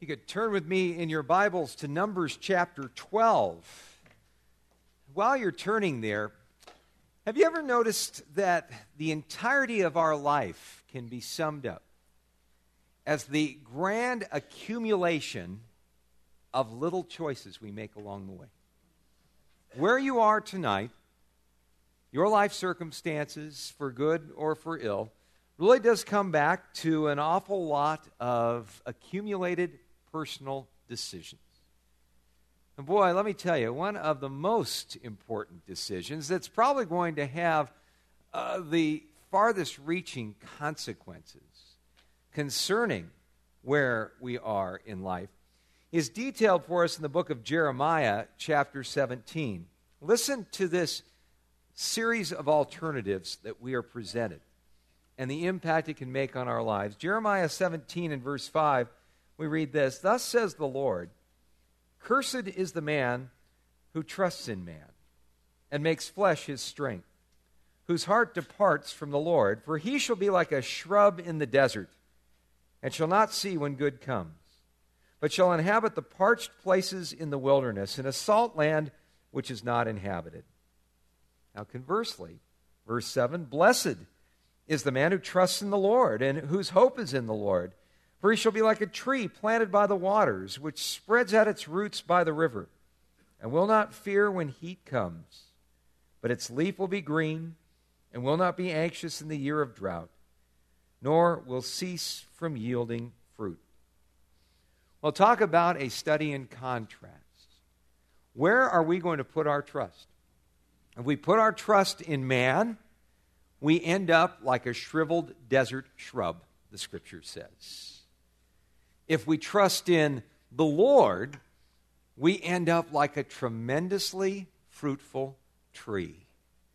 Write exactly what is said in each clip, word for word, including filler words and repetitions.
You could turn with me in your Bibles to Numbers chapter twelve. While you're turning there, have you ever noticed that the entirety of our life can be summed up as the grand accumulation of little choices we make along the way? Where you are tonight, your life circumstances, for good or for ill, really does come back to an awful lot of accumulated personal decisions. And boy, let me tell you, one of the most important decisions that's probably going to have uh, the farthest reaching consequences concerning where we are in life is detailed for us in the book of Jeremiah, chapter seventeen. Listen to this series of alternatives that we are presented and the impact it can make on our lives. Jeremiah seventeen and verse five, we read this: "Thus says the Lord, cursed is the man who trusts in man and makes flesh his strength, whose heart departs from the Lord, for he shall be like a shrub in the desert, and shall not see when good comes, but shall inhabit the parched places in the wilderness, in a salt land which is not inhabited." Now conversely, verse seven, "Blessed is the man who trusts in the Lord, and whose hope is in the Lord. For he shall be like a tree planted by the waters, which spreads out its roots by the river, and will not fear when heat comes. But its leaf will be green, and will not be anxious in the year of drought, nor will cease from yielding fruit." Well, talk about a study in contrast. Where are we going to put our trust? If we put our trust in man, we end up like a shriveled desert shrub, the Scripture says. If we trust in the Lord, we end up like a tremendously fruitful tree,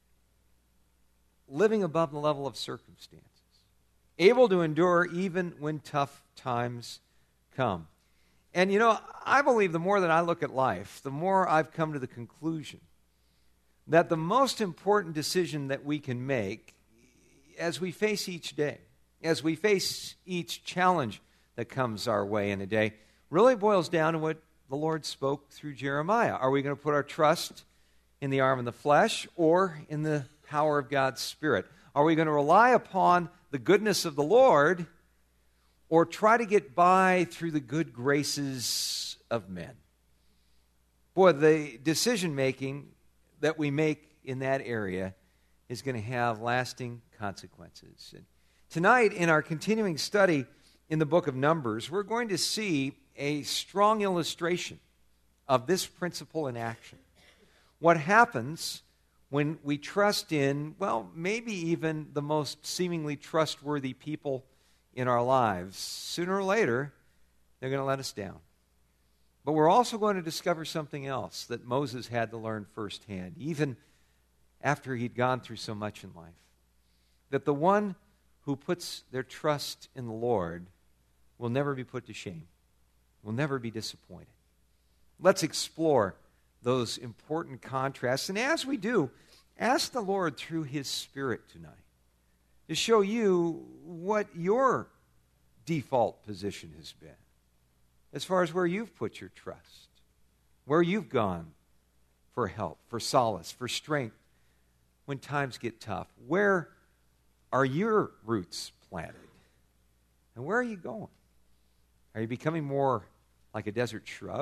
living above the level of circumstances, able to endure even when tough times come. And you know, I believe the more that I look at life, the more I've come to the conclusion that the most important decision that we can make as we face each day, as we face each challenge that comes our way in a day, really boils down to what the Lord spoke through Jeremiah. Are we going to put our trust in the arm of the flesh or in the power of God's Spirit? Are we going to rely upon the goodness of the Lord or try to get by through the good graces of men? Boy, the decision-making that we make in that area is going to have lasting consequences. And tonight, in our continuing study in the book of Numbers, we're going to see a strong illustration of this principle in action. What happens when we trust in, well, maybe even the most seemingly trustworthy people in our lives. Sooner or later, they're going to let us down. But we're also going to discover something else that Moses had to learn firsthand, even after he'd gone through so much in life. That the one who puts their trust in the Lord will never be put to shame, will never be disappointed. Let's explore those important contrasts. And as we do, ask the Lord through His Spirit tonight to show you what your default position has been as far as where you've put your trust, where you've gone for help, for solace, for strength when times get tough. Where are your roots planted? And where are you going? Are you becoming more like a desert shrub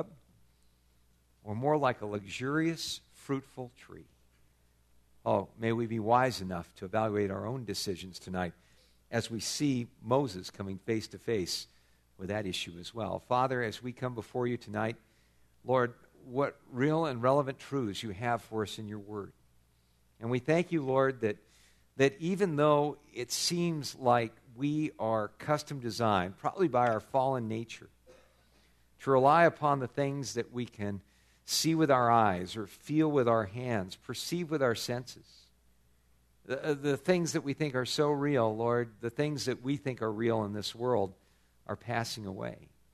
or more like a luxurious, fruitful tree? Oh, may we be wise enough to evaluate our own decisions tonight as we see Moses coming face to face with that issue as well. Father, as we come before you tonight, Lord, what real and relevant truths you have for us in your word. And we thank you, Lord, that, that even though it seems like we are custom designed, probably by our fallen nature, to rely upon the things that we can see with our eyes or feel with our hands, perceive with our senses. The, the things that we think are so real, Lord, the things that we think are real in this world are passing away.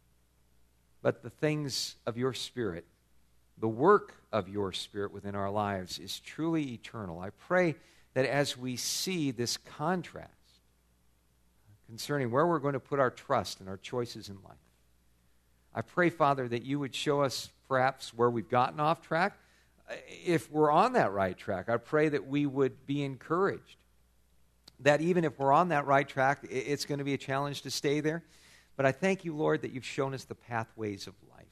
But the things of your Spirit, the work of your Spirit within our lives is truly eternal. I pray that as we see this contrast concerning where we're going to put our trust and our choices in life, I pray, Father, that you would show us perhaps where we've gotten off track. If we're on that right track, I pray that we would be encouraged. That even if we're on that right track, it's going to be a challenge to stay there. But I thank you, Lord, that you've shown us the pathways of life.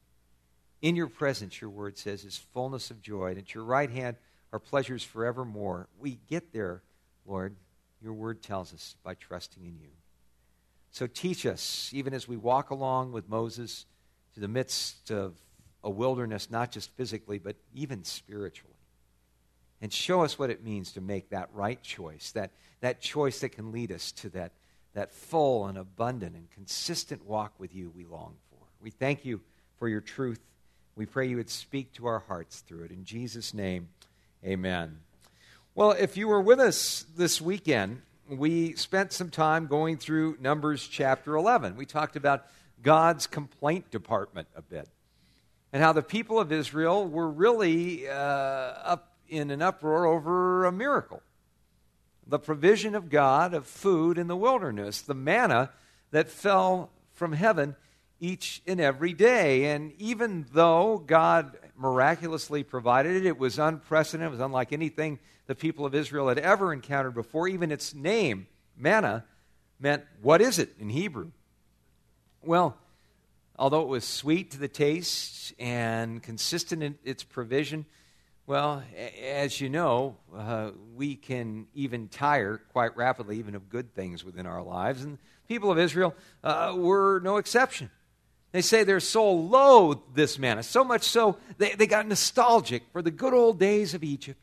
In your presence, your word says, is fullness of joy. And at your right hand are pleasures forevermore. We get there, Lord, your word tells us, by trusting in you. So teach us, even as we walk along with Moses to the midst of a wilderness, not just physically, but even spiritually. And show us what it means to make that right choice, that, that choice that can lead us to that, that full and abundant and consistent walk with you we long for. We thank you for your truth. We pray you would speak to our hearts through it. In Jesus' name, amen. Well, if you were with us this weekend, we spent some time going through Numbers chapter eleven. We talked about God's complaint department a bit and how the people of Israel were really uh, up in an uproar over a miracle. The provision of God of food in the wilderness, the manna that fell from heaven each and every day. And even though God miraculously provided it, it was unprecedented, it was unlike anything the people of Israel had ever encountered before. Even its name, manna, meant, what is it in Hebrew? Well, although it was sweet to the taste and consistent in its provision, well, as you know, uh, we can even tire quite rapidly even of good things within our lives. And the people of Israel uh, were no exception. They say their soul loathed this manna, so much so they, they got nostalgic for the good old days of Egypt.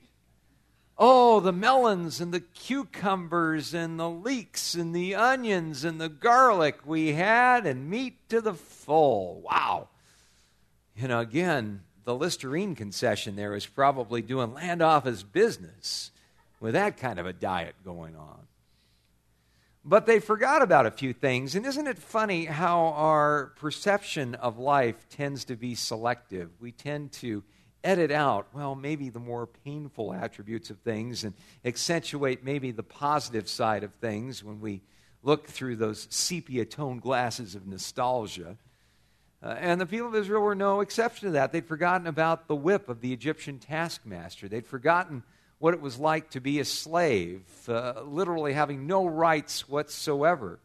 Oh, the melons and the cucumbers and the leeks and the onions and the garlic we had, and meat to the full. Wow. You know, again, the Listerine concession there is probably doing land office business with that kind of a diet going on. But they forgot about a few things. And isn't it funny how our perception of life tends to be selective? We tend to edit out, well, maybe the more painful attributes of things and accentuate maybe the positive side of things when we look through those sepia-toned glasses of nostalgia. Uh, and the people of Israel were no exception to that. They'd forgotten about the whip of the Egyptian taskmaster. They'd forgotten what it was like to be a slave, uh, literally having no rights whatsoever,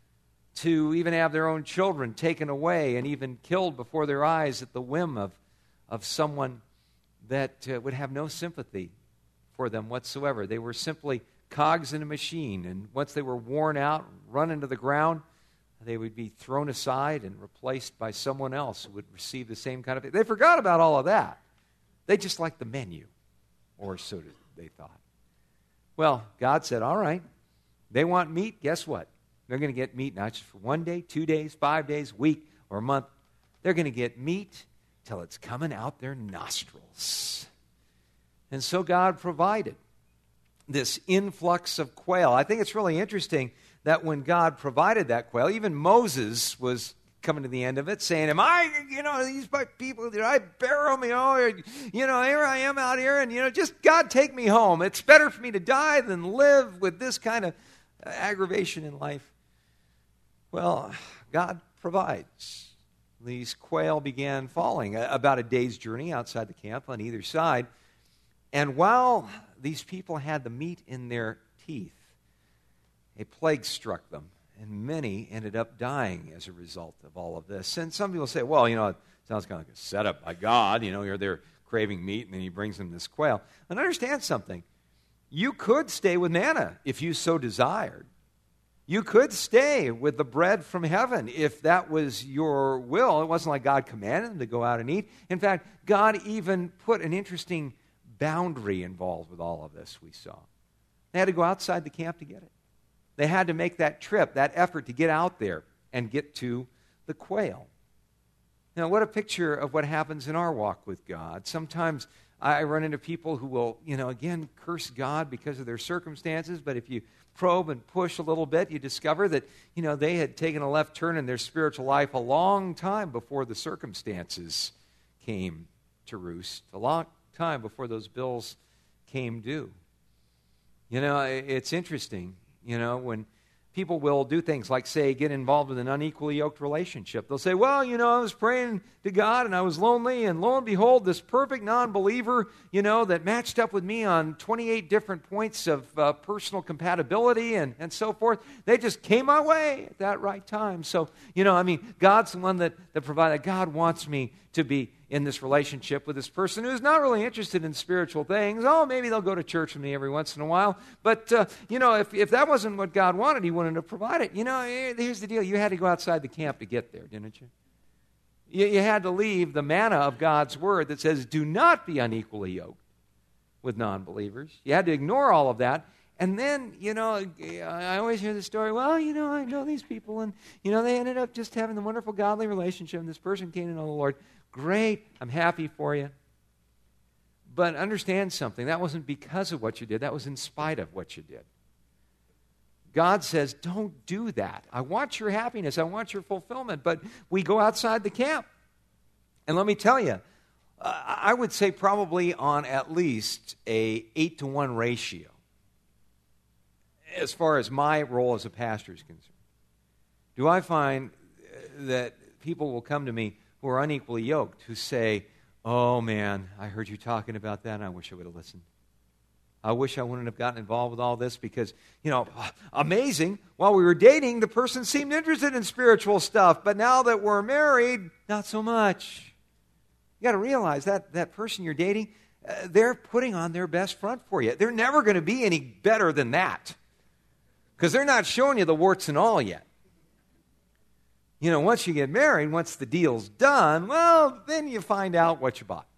to even have their own children taken away and even killed before their eyes at the whim of, of someone that uh, would have no sympathy for them whatsoever. They were simply cogs in a machine, and once they were worn out, run into the ground, they would be thrown aside and replaced by someone else who would receive the same kind of thing. They forgot about all of that. They just liked the menu, or so did they thought. Well, God said, all right, they want meat, guess what? They're going to get meat not just for one day, two days, five days, week, or a month. They're going to get meat till it's coming out their nostrils. And so God provided this influx of quail. I think it's really interesting that when God provided that quail, even Moses was coming to the end of it, saying, am I, you know, these people, did I bear them, you know, or, you know, here I am out here, and, you know, just God take me home. It's better for me to die than live with this kind of aggravation in life. Well, God provides. These quail began falling about a day's journey outside the camp on either side. And while these people had the meat in their teeth, a plague struck them, and many ended up dying as a result of all of this. And some people say, well, you know, it sounds kind of like a setup by God. You know, you're there craving meat, and then he brings them this quail. And understand something. You could stay with manna if you so desired. You could stay with the bread from heaven if that was your will. It wasn't like God commanded them to go out and eat. In fact, God even put an interesting boundary involved with all of this, we saw. They had to go outside the camp to get it. They had to make that trip, that effort to get out there and get to the quail. Now, what a picture of what happens in our walk with God. Sometimes I run into people who will, you know, again, curse God because of their circumstances, but if you probe and push a little bit, you discover that, you know, they had taken a left turn in their spiritual life a long time before the circumstances came to roost, a long time before those bills came due. You know, it's interesting, you know, when people will do things like, say, get involved in an unequally yoked relationship. They'll say, well, you know, I was praying to God and I was lonely, and lo and behold, this perfect non-believer, you know, that matched up with me on twenty-eight different points of uh, personal compatibility and, and so forth, they just came my way at that right time. So, you know, I mean, God's the one that, that provided. God wants me to be in this relationship with this person who's not really interested in spiritual things. Oh, maybe they'll go to church with me every once in a while. But, uh, you know, if, if that wasn't what God wanted, he wouldn't have provided. You know, here's the deal. You had to go outside the camp to get there, didn't you? You, you had to leave the manna of God's word that says, do not be unequally yoked with non-believers. You had to ignore all of that. And then, you know, I always hear the story, well, you know, I know these people, and, you know, they ended up just having the wonderful godly relationship, and this person came to know the Lord. Great, I'm happy for you. But understand something, that wasn't because of what you did, that was in spite of what you did. God says, don't do that. I want your happiness, I want your fulfillment, but we go outside the camp. And let me tell you, uh, I would say probably on at least a eight to one ratio, as far as my role as a pastor is concerned. Do I find that people will come to me who are unequally yoked, who say, oh man, I heard you talking about that, and I wish I would have listened. I wish I wouldn't have gotten involved with all this because, you know, amazing, while we were dating, the person seemed interested in spiritual stuff, but now that we're married, not so much. You got to realize that that person you're dating, uh, they're putting on their best front for you. They're never going to be any better than that because they're not showing you the warts and all yet. You know, once you get married, once the deal's done, well, then you find out what you bought.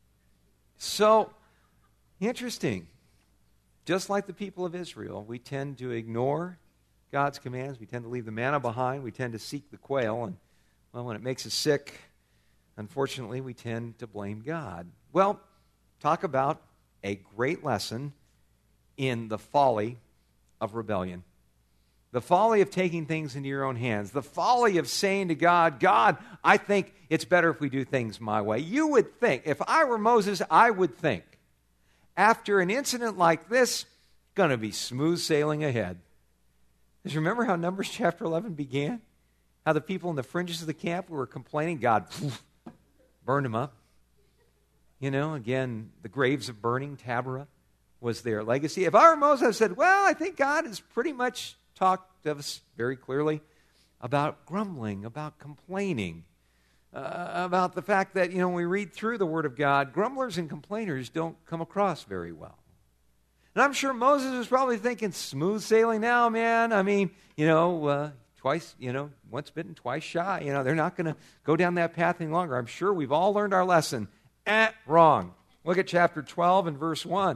So, interesting. Just like the people of Israel, we tend to ignore God's commands. We tend to leave the manna behind. We tend to seek the quail. And, well, when it makes us sick, unfortunately, we tend to blame God. Well, talk about a great lesson in the folly of rebellion. The folly of taking things into your own hands. The folly of saying to God, God, I think it's better if we do things my way. You would think, if I were Moses, I would think, after an incident like this, going to be smooth sailing ahead. Because remember how Numbers chapter eleven began? How the people in the fringes of the camp were complaining, God poof, burned them up. You know, again, the graves of burning, Taberah, was their legacy. If I were Moses, I said, well, I think God is pretty much talked to us very clearly about grumbling, about complaining, uh, about the fact that, you know, when we read through the Word of God, grumblers and complainers don't come across very well. And I'm sure Moses was probably thinking, smooth sailing now, man. I mean, you know, uh, twice, you know, once bitten, twice shy. You know, they're not going to go down that path any longer. I'm sure we've all learned our lesson. Eh, wrong. Look at chapter twelve and verse one.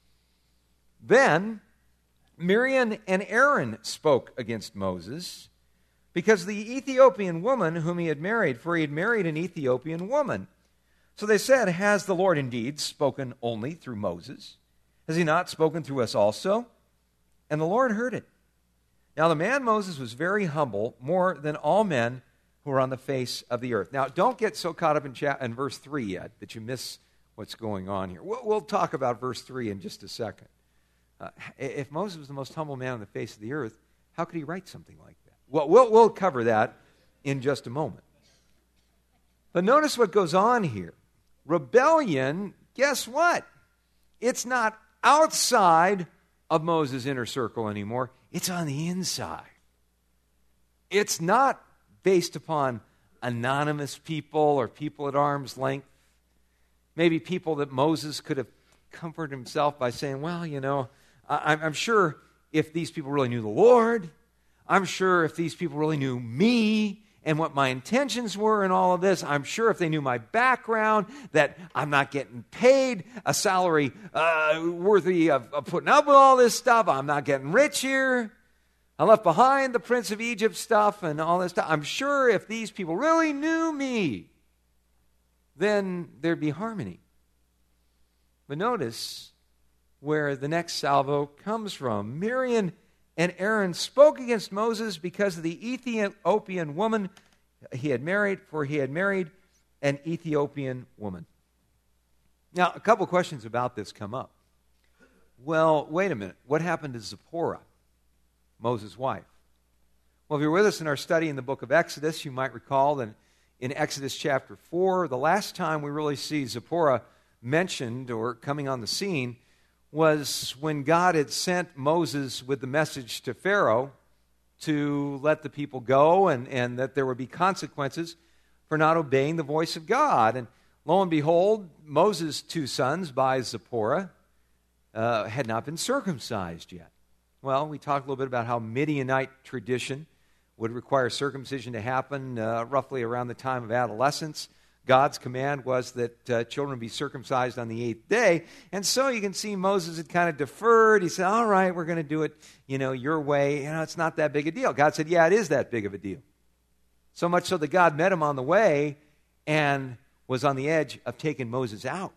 Then Miriam and Aaron spoke against Moses because the Ethiopian woman whom he had married, for he had married an Ethiopian woman. So they said, has the Lord indeed spoken only through Moses? Has he not spoken through us also? And the Lord heard it. Now the man Moses was very humble, more than all men who are on the face of the earth. Now don't get so caught up in, cha- in verse three yet that you miss what's going on here. We'll, we'll talk about verse three in just a second. Uh, if Moses was the most humble man on the face of the earth, how could he write something like that? Well, we'll, we'll cover that in just a moment. But notice what goes on here. Rebellion, guess what? It's not outside of Moses' inner circle anymore. It's on the inside. It's not based upon anonymous people or people at arm's length. Maybe people that Moses could have comforted himself by saying, well, you know, I'm sure if these people really knew the Lord, I'm sure if these people really knew me and what my intentions were in all of this, I'm sure if they knew my background, that I'm not getting paid a salary uh, worthy of, of putting up with all this stuff. I'm not getting rich here. I left behind the Prince of Egypt stuff and all this stuff. I'm sure if these people really knew me, then there'd be harmony. But notice where the next salvo comes from. Miriam and Aaron spoke against Moses because of the Ethiopian woman he had married, for he had married an Ethiopian woman. Now, a couple questions about this come up. Well, wait a minute. What happened to Zipporah, Moses' wife? Well, if you're with us in our study in the book of Exodus, you might recall that in Exodus chapter four, the last time we really see Zipporah mentioned or coming on the scene was when God had sent Moses with the message to Pharaoh to let the people go and, and that there would be consequences for not obeying the voice of God. And lo and behold, Moses' two sons by Zipporah uh, had not been circumcised yet. Well, we talked a little bit about how Midianite tradition would require circumcision to happen uh, roughly around the time of adolescence. God's command was that uh, children be circumcised on the eighth day. And so you can see Moses had kind of deferred. He said, all right, we're going to do it, you know, your way. You know, it's not that big a deal. God said, yeah, it is that big of a deal. So much so that God met him on the way and was on the edge of taking Moses out.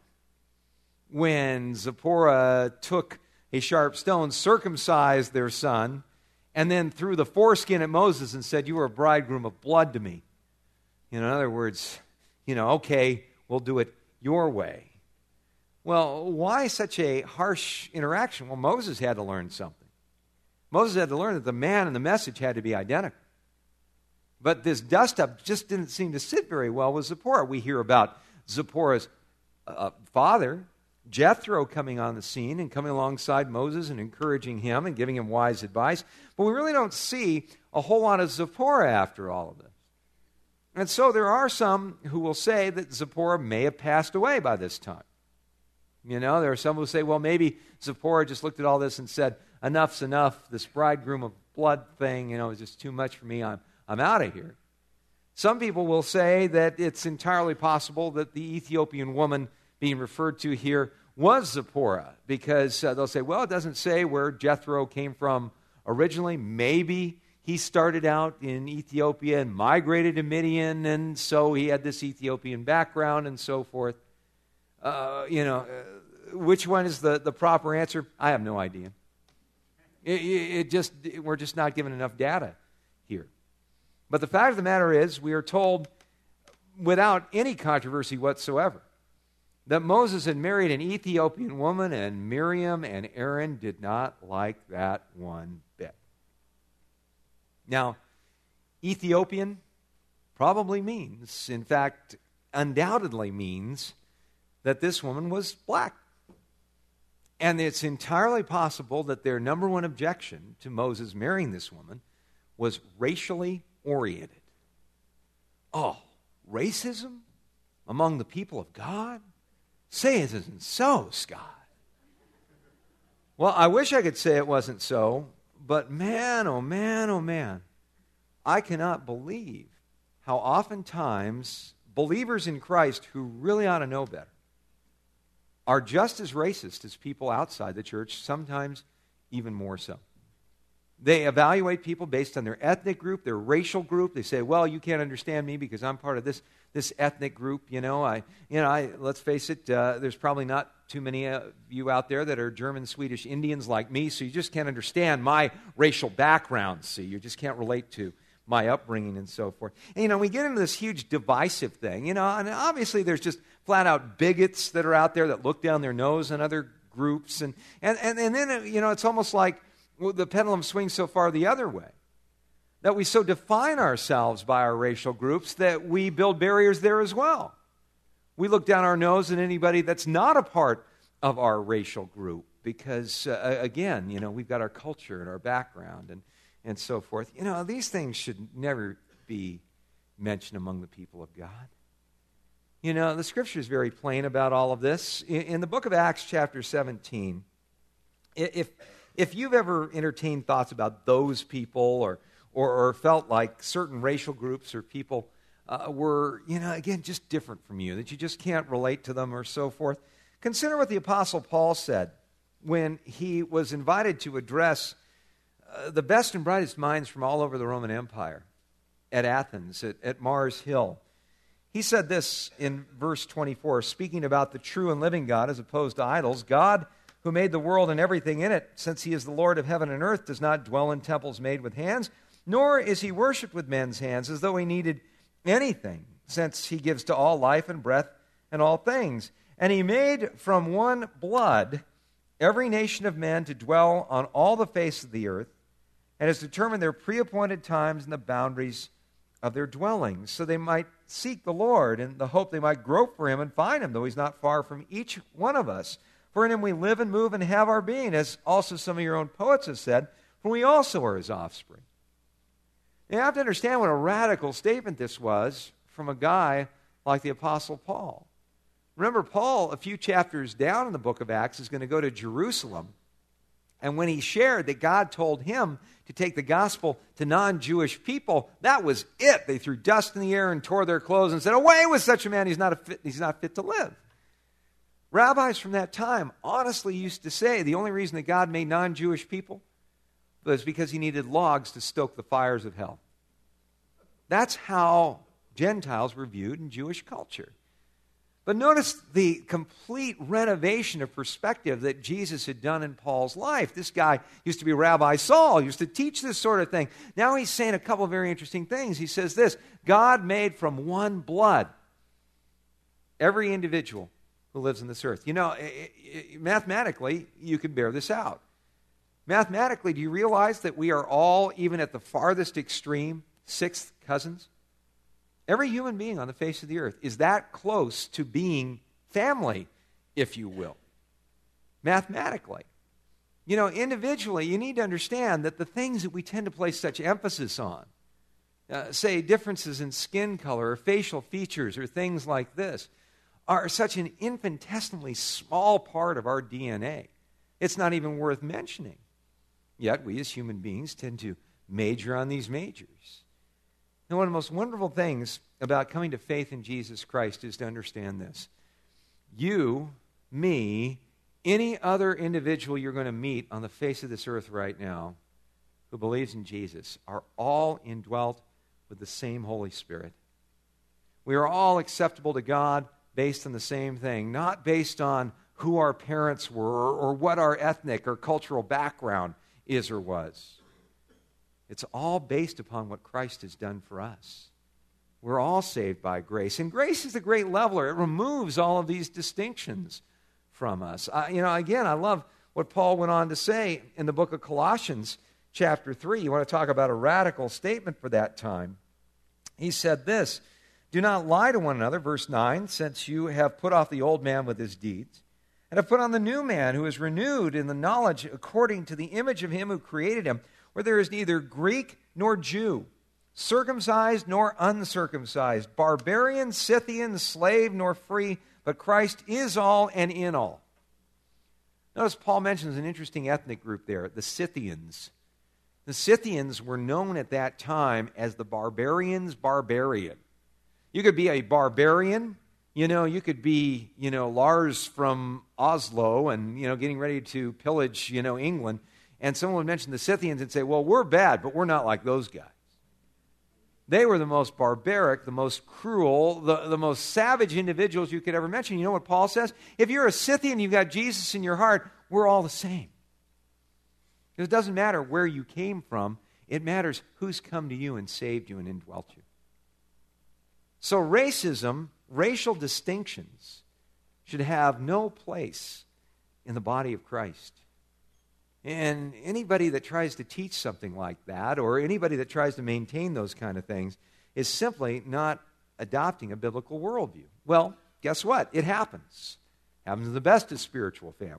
When Zipporah took a sharp stone, circumcised their son, and then threw the foreskin at Moses and said, you are a bridegroom of blood to me. You know, in other words, you know, okay, we'll do it your way. Well, why such a harsh interaction? Well, Moses had to learn something. Moses had to learn that the man and the message had to be identical. But this dust-up just didn't seem to sit very well with Zipporah. We hear about Zipporah's uh, father, Jethro, coming on the scene and coming alongside Moses and encouraging him and giving him wise advice. But we really don't see a whole lot of Zipporah after all of this. And so there are some who will say that Zipporah may have passed away by this time. You know, there are some who say, well, maybe Zipporah just looked at all this and said, enough's enough. This bridegroom of blood thing, you know, is just too much for me. I'm, I'm out of here. Some people will say that it's entirely possible that the Ethiopian woman being referred to here was Zipporah, because uh, they'll say, well, it doesn't say where Jethro came from originally. Maybe he started out in Ethiopia and migrated to Midian, and so he had this Ethiopian background and so forth. Uh, you know, uh, which one is the, the proper answer? I have no idea. It, it just we're just not given enough data here. But the fact of the matter is, we are told without any controversy whatsoever that Moses had married an Ethiopian woman, and Miriam and Aaron did not like that one bit. Now, Ethiopian probably means, in fact, undoubtedly means that this woman was black. And it's entirely possible that their number one objection to Moses marrying this woman was racially oriented. Oh, racism among the people of God? Say it isn't so, Scott. Well, I wish I could say it wasn't so, but man, oh man, oh man, I cannot believe how oftentimes believers in Christ who really ought to know better are just as racist as people outside the church, sometimes even more so. They evaluate people based on their ethnic group, their racial group. They say, well, you can't understand me because I'm part of this this ethnic group. You know, I, you know, I, let's face it, uh, there's probably not too many of you out there that are German, Swedish, Indians like me, so you just can't understand my racial background, see. You just can't relate to my upbringing and so forth. And, you know, we get into this huge divisive thing, you know, and obviously there's just flat-out bigots that are out there that look down their nose on other groups. And, and, and, and then, you know, it's almost like well, the pendulum swings so far the other way, that we so define ourselves by our racial groups that we build barriers there as well. We look down our nose at anybody that's not a part of our racial group because, uh, again, you know, we've got our culture and our background and, and so forth. You know, these things should never be mentioned among the people of God. You know, the Scripture is very plain about all of this. In, in the book of Acts, chapter seventeen, if... If you've ever entertained thoughts about those people or, or, or felt like certain racial groups or people uh, were, you know, again, just different from you, that you just can't relate to them or so forth, consider what the Apostle Paul said when he was invited to address uh, the best and brightest minds from all over the Roman Empire at Athens, at, at Mars Hill. He said this in verse twenty-four, speaking about the true and living God as opposed to idols. God, who made the world and everything in it, since he is the Lord of heaven and earth, does not dwell in temples made with hands, nor is he worshipped with men's hands as though he needed anything, since he gives to all life and breath and all things. And he made from one blood every nation of men to dwell on all the face of the earth, and has determined their pre-appointed times and the boundaries of their dwellings, so they might seek the Lord in the hope they might grope for him and find him, though he's not far from each one of us. For in him we live and move and have our being, as also some of your own poets have said, for we also are his offspring. You have to understand what a radical statement this was from a guy like the Apostle Paul. Remember, Paul, a few chapters down in the book of Acts, is going to go to Jerusalem. And when he shared that God told him to take the gospel to non-Jewish people, that was it. They threw dust in the air and tore their clothes and said, away with such a man, he's not, a fit, he's not fit to live. Rabbis from that time honestly used to say the only reason that God made non-Jewish people was because he needed logs to stoke the fires of hell. That's how Gentiles were viewed in Jewish culture. But notice the complete renovation of perspective that Jesus had done in Paul's life. This guy used to be Rabbi Saul, used to teach this sort of thing. Now he's saying a couple of very interesting things. He says this, God made from one blood every individual who lives on this earth. You know, it, it, mathematically, you can bear this out. Mathematically, do you realize that we are all, even at the farthest extreme, sixth cousins? Every human being on the face of the earth is that close to being family, if you will, mathematically. You know, individually, you need to understand that the things that we tend to place such emphasis on, uh, say differences in skin color or facial features or things like this, are such an infinitesimally small part of our D N A. It's not even worth mentioning. Yet we as human beings tend to major on these majors. And one of the most wonderful things about coming to faith in Jesus Christ is to understand this. You, me, any other individual you're going to meet on the face of this earth right now who believes in Jesus are all indwelt with the same Holy Spirit. We are all acceptable to God based on the same thing, not based on who our parents were or what our ethnic or cultural background is or was. It's all based upon what Christ has done for us. We're all saved by grace. And grace is the great leveler. It removes all of these distinctions from us. Uh, you know, again, I love what Paul went on to say in the book of Colossians, chapter three. You want to talk about a radical statement for that time. He said this, do not lie to one another, verse nine, since you have put off the old man with his deeds, and have put on the new man who is renewed in the knowledge according to the image of him who created him, where there is neither Greek nor Jew, circumcised nor uncircumcised, barbarian, Scythian, slave nor free, but Christ is all and in all. Notice Paul mentions an interesting ethnic group there, the Scythians. The Scythians were known at that time as the barbarians' barbarian. You could be a barbarian, you know, you could be, you know, Lars from Oslo and, you know, getting ready to pillage, you know, England. And someone would mention the Scythians and say, well, we're bad, but we're not like those guys. They were the most barbaric, the most cruel, the, the most savage individuals you could ever mention. You know what Paul says? If you're a Scythian, you've got Jesus in your heart, we're all the same. It doesn't matter where you came from. It matters who's come to you and saved you and indwelt you. So racism, racial distinctions, should have no place in the body of Christ. And anybody that tries to teach something like that, or anybody that tries to maintain those kind of things, is simply not adopting a biblical worldview. Well, guess what? It happens. It happens in the best of spiritual families.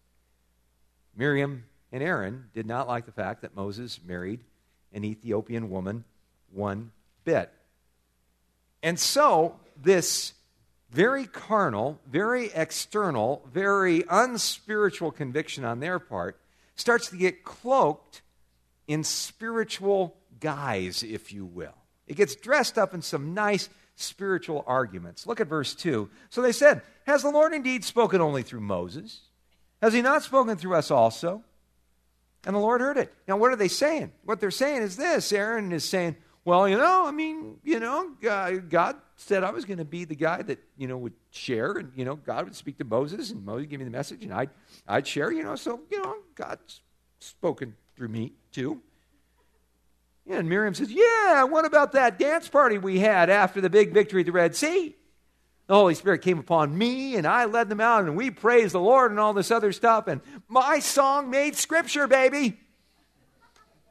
Miriam and Aaron did not like the fact that Moses married an Ethiopian woman one bit. And so, this very carnal, very external, very unspiritual conviction on their part starts to get cloaked in spiritual guise, if you will. It gets dressed up in some nice spiritual arguments. Look at verse two. So they said, has the Lord indeed spoken only through Moses? Has he not spoken through us also? And the Lord heard it. Now, what are they saying? What they're saying is this. Aaron is saying, well, you know, I mean, you know, God said I was going to be the guy that, you know, would share, and, you know, God would speak to Moses, and Moses would give me the message, and I'd, I'd share, you know, so, you know, God's spoken through me, too. Yeah, and Miriam says, yeah, what about that dance party we had after the big victory at the Red Sea? The Holy Spirit came upon me, and I led them out, and we praised the Lord and all this other stuff, and my song made Scripture, baby.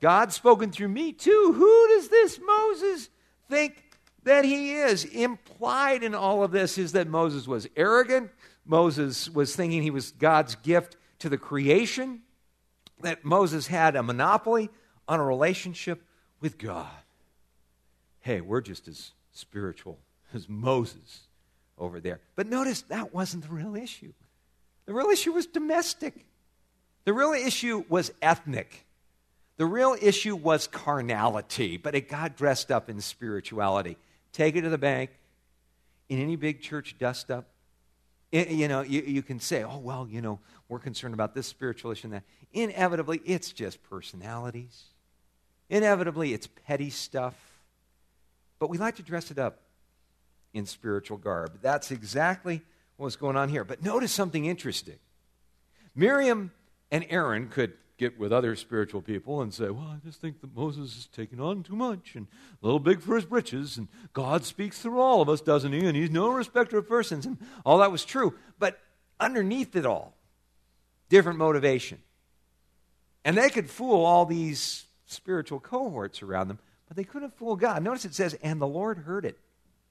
God's spoken through me too. Who does this Moses think that he is? Implied in all of this is that Moses was arrogant. Moses was thinking he was God's gift to the creation, that Moses had a monopoly on a relationship with God. Hey, we're just as spiritual as Moses over there. But notice that wasn't the real issue. The real issue was domestic. The real issue was ethnic. The real issue was carnality, but it got dressed up in spirituality. Take it to the bank. In any big church dust up, it, you know, you, you can say, oh, well, you know, we're concerned about this spiritual issue and that. Inevitably, it's just personalities. Inevitably, it's petty stuff. But we like to dress it up in spiritual garb. That's exactly what's going on here. But notice something interesting. Miriam and Aaron could get with other spiritual people and say, well, I just think that Moses is taking on too much and a little big for his britches, and God speaks through all of us, doesn't he? And he's no respecter of persons. And all that was true. But underneath it all, different motivation. And they could fool all these spiritual cohorts around them, but they couldn't fool God. Notice it says, and the Lord heard it.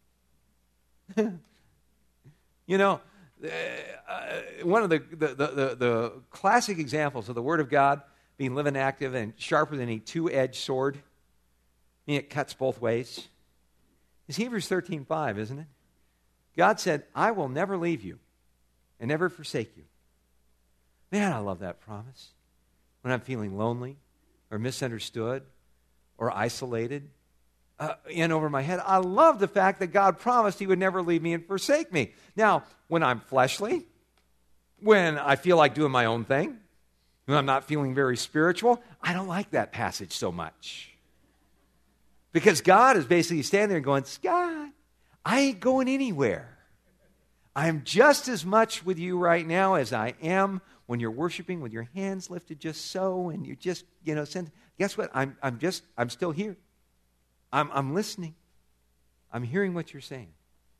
You know, uh, one of the, the, the, the, the classic examples of the Word of God being living, active, and sharper than a two-edged sword, and it cuts both ways, is Hebrews thirteen five, isn't it? God said, I will never leave you and never forsake you. Man, I love that promise. When I'm feeling lonely or misunderstood or isolated, Uh, in over my head. I love the fact that God promised he would never leave me and forsake me. Now, when I'm fleshly, when I feel like doing my own thing, when I'm not feeling very spiritual, I don't like that passage so much. Because God is basically standing there going, Scott, I ain't going anywhere. I'm just as much with you right now as I am when you're worshiping with your hands lifted just so, and you just, you know, send, guess what? I'm, I'm just, I'm still here. I'm, I'm listening. I'm hearing what you're saying.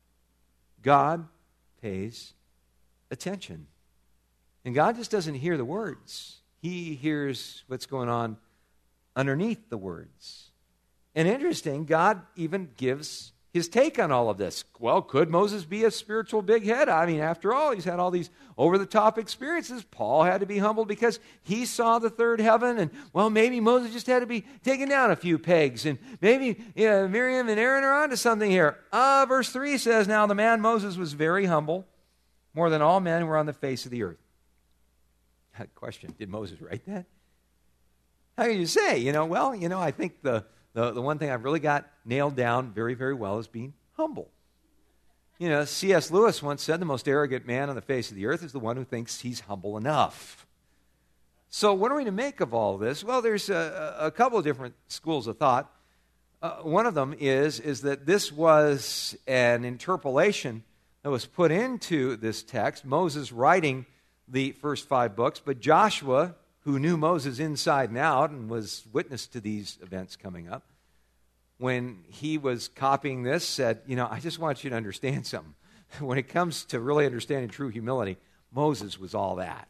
God pays attention. And God just doesn't hear the words. He hears what's going on underneath the words. And interesting, God even gives his take on all of this. Well, could Moses be a spiritual big head? I mean, after all, he's had all these over-the-top experiences. Paul had to be humbled because he saw the third heaven. And, well, maybe Moses just had to be taken down a few pegs. And maybe you know, Miriam and Aaron are onto something here. Uh, verse three says, now the man Moses was very humble, more than all men who were on the face of the earth. Question, did Moses write that? How can you say? You know, well, you know, I think the... The, the one thing I've really got nailed down very, very well is being humble. You know, C S Lewis once said the most arrogant man on the face of the earth is the one who thinks he's humble enough. So what are we to make of all this? Well, there's a, a couple of different schools of thought. Uh, one of them is, is that this was an interpolation that was put into this text, Moses writing the first five books, but Joshua, who knew Moses inside and out and was witness to these events coming up, when he was copying this, said, you know, I just want you to understand something. When it comes to really understanding true humility, Moses was all that.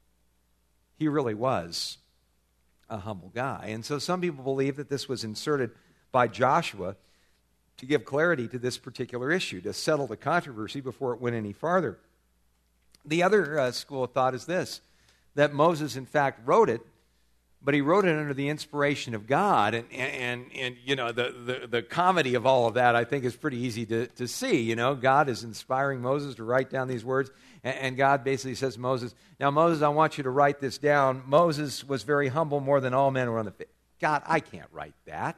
He really was a humble guy. And so some people believe that this was inserted by Joshua to give clarity to this particular issue, to settle the controversy before it went any farther. The other uh, school of thought is this, that Moses, in fact, wrote it, but he wrote it under the inspiration of God. And, and, and you know, the, the, the comedy of all of that, I think, is pretty easy to, to see. You know, God is inspiring Moses to write down these words, and, and God basically says to Moses, now, Moses, I want you to write this down. Moses was very humble, more than all men who were on the face. God, I can't write that.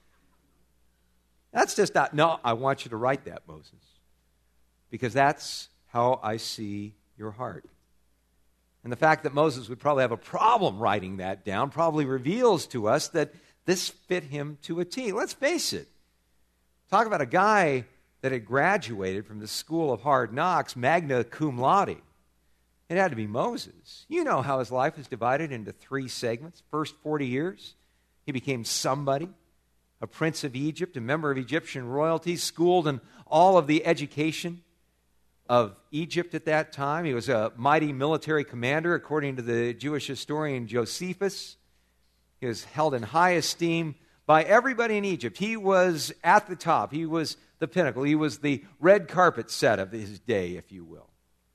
That's just not, no, I want you to write that, Moses, because that's how I see your heart. And the fact that Moses would probably have a problem writing that down probably reveals to us that this fit him to a T. Let's face it. Talk about a guy that had graduated from the school of hard knocks, magna cum laude. It had to be Moses. You know how his life is divided into three segments. First forty years, he became somebody, a prince of Egypt, a member of Egyptian royalty, schooled in all of the education of Egypt at that time. He was a mighty military commander, according to the Jewish historian Josephus. He was held in high esteem by everybody in Egypt. He was at the top. He was the pinnacle. He was the red carpet set of his day, if you will.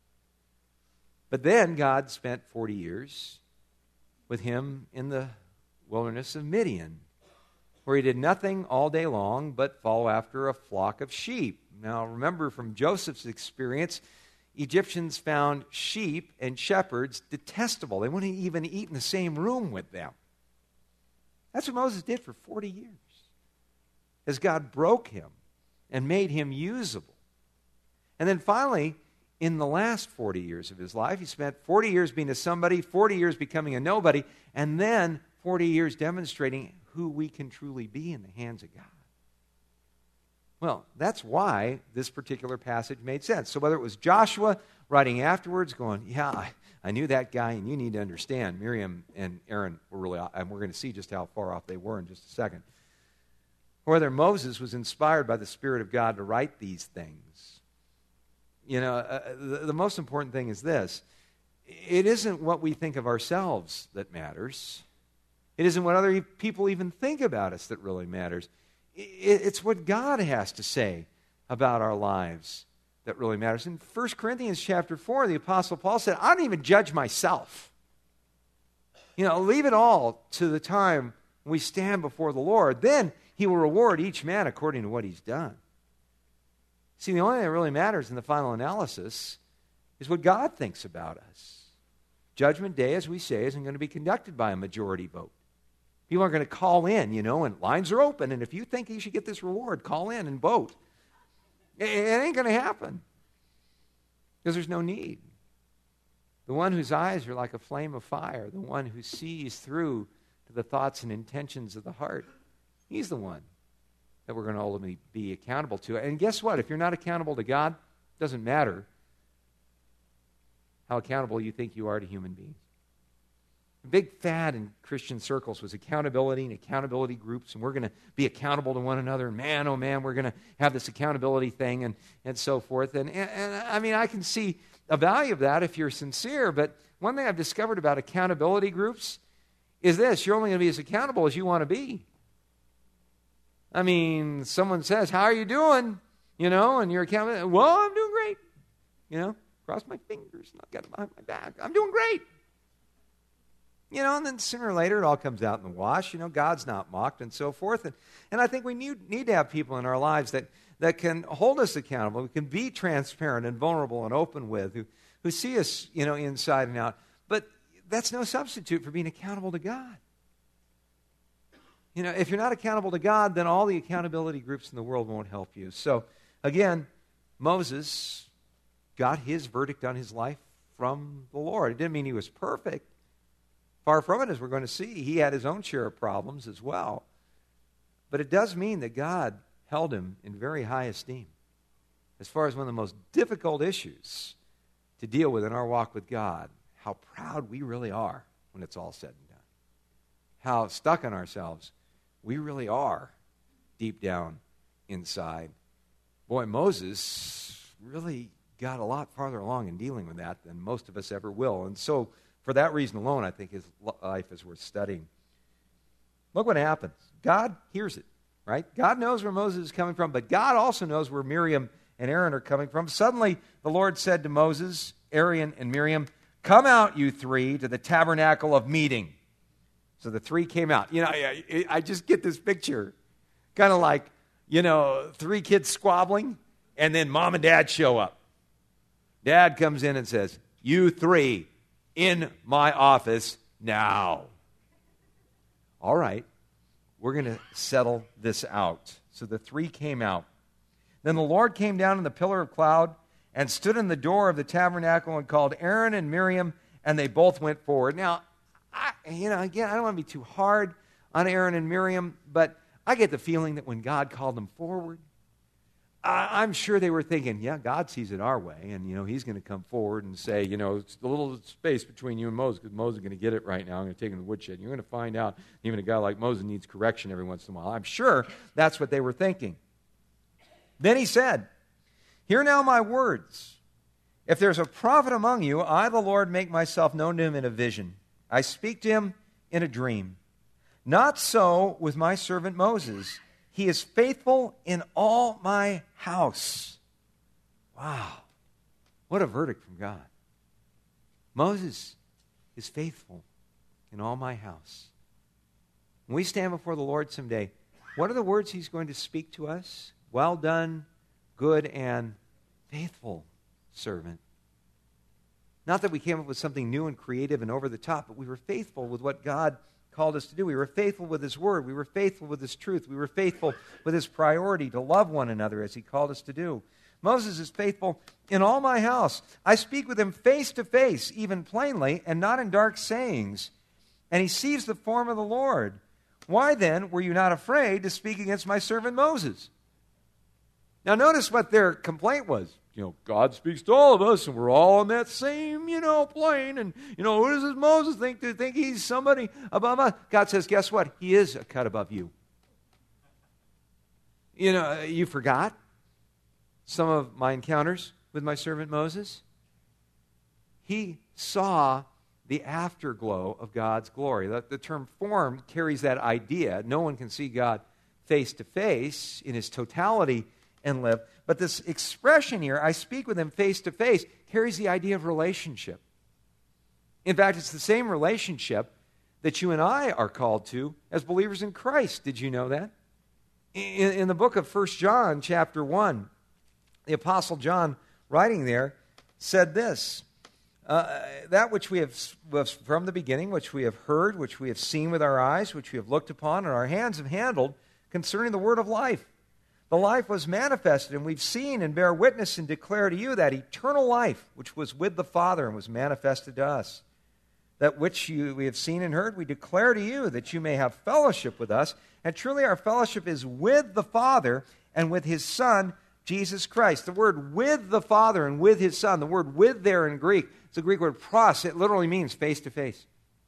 But then God spent forty years with him in the wilderness of Midian, where he did nothing all day long but follow after a flock of sheep. Now, remember from Joseph's experience, Egyptians found sheep and shepherds detestable. They wouldn't even eat in the same room with them. That's what Moses did for forty years, as God broke him and made him usable. And then finally, in the last forty years of his life, he spent forty years being a somebody, forty years becoming a nobody, and then forty years demonstrating who we can truly be in the hands of God. Well, that's why this particular passage made sense. So whether it was Joshua writing afterwards going, yeah, I, I knew that guy, and you need to understand, Miriam and Aaron were really, and we're going to see just how far off they were in just a second. Or whether Moses was inspired by the Spirit of God to write these things. You know, uh, the, the most important thing is this. It isn't what we think of ourselves that matters. It isn't what other people even think about us that really matters. It's what God has to say about our lives that really matters. In First Corinthians chapter four, the Apostle Paul said, I don't even judge myself. You know, leave it all to the time we stand before the Lord. Then he will reward each man according to what he's done. See, the only thing that really matters in the final analysis is what God thinks about us. Judgment Day, as we say, isn't going to be conducted by a majority vote. People are going to call in, you know, and lines are open, and if you think you should get this reward, call in and vote. It, it ain't going to happen because there's no need. The one whose eyes are like a flame of fire, the one who sees through to the thoughts and intentions of the heart, he's the one that we're going to ultimately be accountable to. And guess what? If you're not accountable to God, it doesn't matter how accountable you think you are to human beings. A big fad in Christian circles was accountability and accountability groups, and we're going to be accountable to one another. And man, oh man, we're going to have this accountability thing and, and so forth. And, and, and I mean, I can see a value of that if you're sincere, but one thing I've discovered about accountability groups is this: you're only going to be as accountable as you want to be. I mean, someone says, how are you doing? You know, and you're accountable. Well, I'm doing great. You know, cross my fingers, not got it behind my back. I'm doing great. You know, and then sooner or later it all comes out in the wash. You know, God's not mocked and so forth. And, and I think we need, need to have people in our lives that, that can hold us accountable, who can be transparent and vulnerable and open with, who, who see us, you know, inside and out. But that's no substitute for being accountable to God. You know, if you're not accountable to God, then all the accountability groups in the world won't help you. So, again, Moses got his verdict on his life from the Lord. It didn't mean he was perfect. Far from it, as we're going to see. He had his own share of problems as well. But it does mean that God held him in very high esteem as far as one of the most difficult issues to deal with in our walk with God. How proud we really are when it's all said and done. How stuck on ourselves we really are deep down inside. Boy, Moses really got a lot farther along in dealing with that than most of us ever will. And so, for that reason alone, I think his life is worth studying. Look what happens. God hears it, right? God knows where Moses is coming from, but God also knows where Miriam and Aaron are coming from. Suddenly, the Lord said to Moses, Aaron, and Miriam, "Come out, you three, to the tabernacle of meeting." So the three came out. You know, I, I just get this picture, kind of like, you know, three kids squabbling, and then mom and dad show up. Dad comes in and says, "You three, in my office now." All right, we're going to settle this out. So the three came out. Then the Lord came down in the pillar of cloud and stood in the door of the tabernacle and called Aaron and Miriam, and they both went forward. Now, I, you know, again, I don't want to be too hard on Aaron and Miriam, but I get the feeling that when God called them forward, I, I'm sure they were thinking, yeah, God sees it our way, and, you know, he's going to come forward and say, you know, it's a little space between you and Moses, because Moses is going to get it right now. I'm going to take him to the woodshed. You're going to find out even a guy like Moses needs correction every once in a while. I'm sure that's what they were thinking. Then he said, "Hear now my words. If there's a prophet among you, I, the Lord, make myself known to him in a vision. I speak to him in a dream. Not so with my servant Moses. He is faithful in all my house. Wow. What a verdict from God. Moses is faithful in all my house. When we stand before the Lord someday, what are the words he's going to speak to us? Well done, good and faithful servant. Not that we came up with something new and creative and over the top, but we were faithful with what God called us to do. We were faithful with his word. We were faithful with his truth. We were faithful with his priority to love one another as he called us to do. Moses is faithful in all my house. I speak with him face to face, even plainly, and not in dark sayings. And he sees the form of the Lord. Why then were you not afraid to speak against my servant Moses? Now notice what their complaint was. You know, God speaks to all of us, and we're all on that same, you know, plane. And, you know, who does this Moses think to think he's somebody above us? God says, guess what? He is a cut above you. You know, you forgot some of my encounters with my servant Moses. He saw the afterglow of God's glory. The, the term form carries that idea. No one can see God face to face in his totality and live. But this expression here, I speak with him face to face, carries the idea of relationship. In fact, it's the same relationship that you and I are called to as believers in Christ. Did you know that? In, in the book of First John, chapter one, the Apostle John, writing there, said this, uh, that which we have was from the beginning, which we have heard, which we have seen with our eyes, which we have looked upon, and our hands have handled, concerning the word of life. The life was manifested, and we've seen and bear witness and declare to you that eternal life, which was with the Father and was manifested to us. That which you, we have seen and heard, we declare to you, that you may have fellowship with us. And truly our fellowship is with the Father and with his Son, Jesus Christ. The word with the Father and with his Son, the word with there in Greek, it's the Greek word pros. It literally means face to face.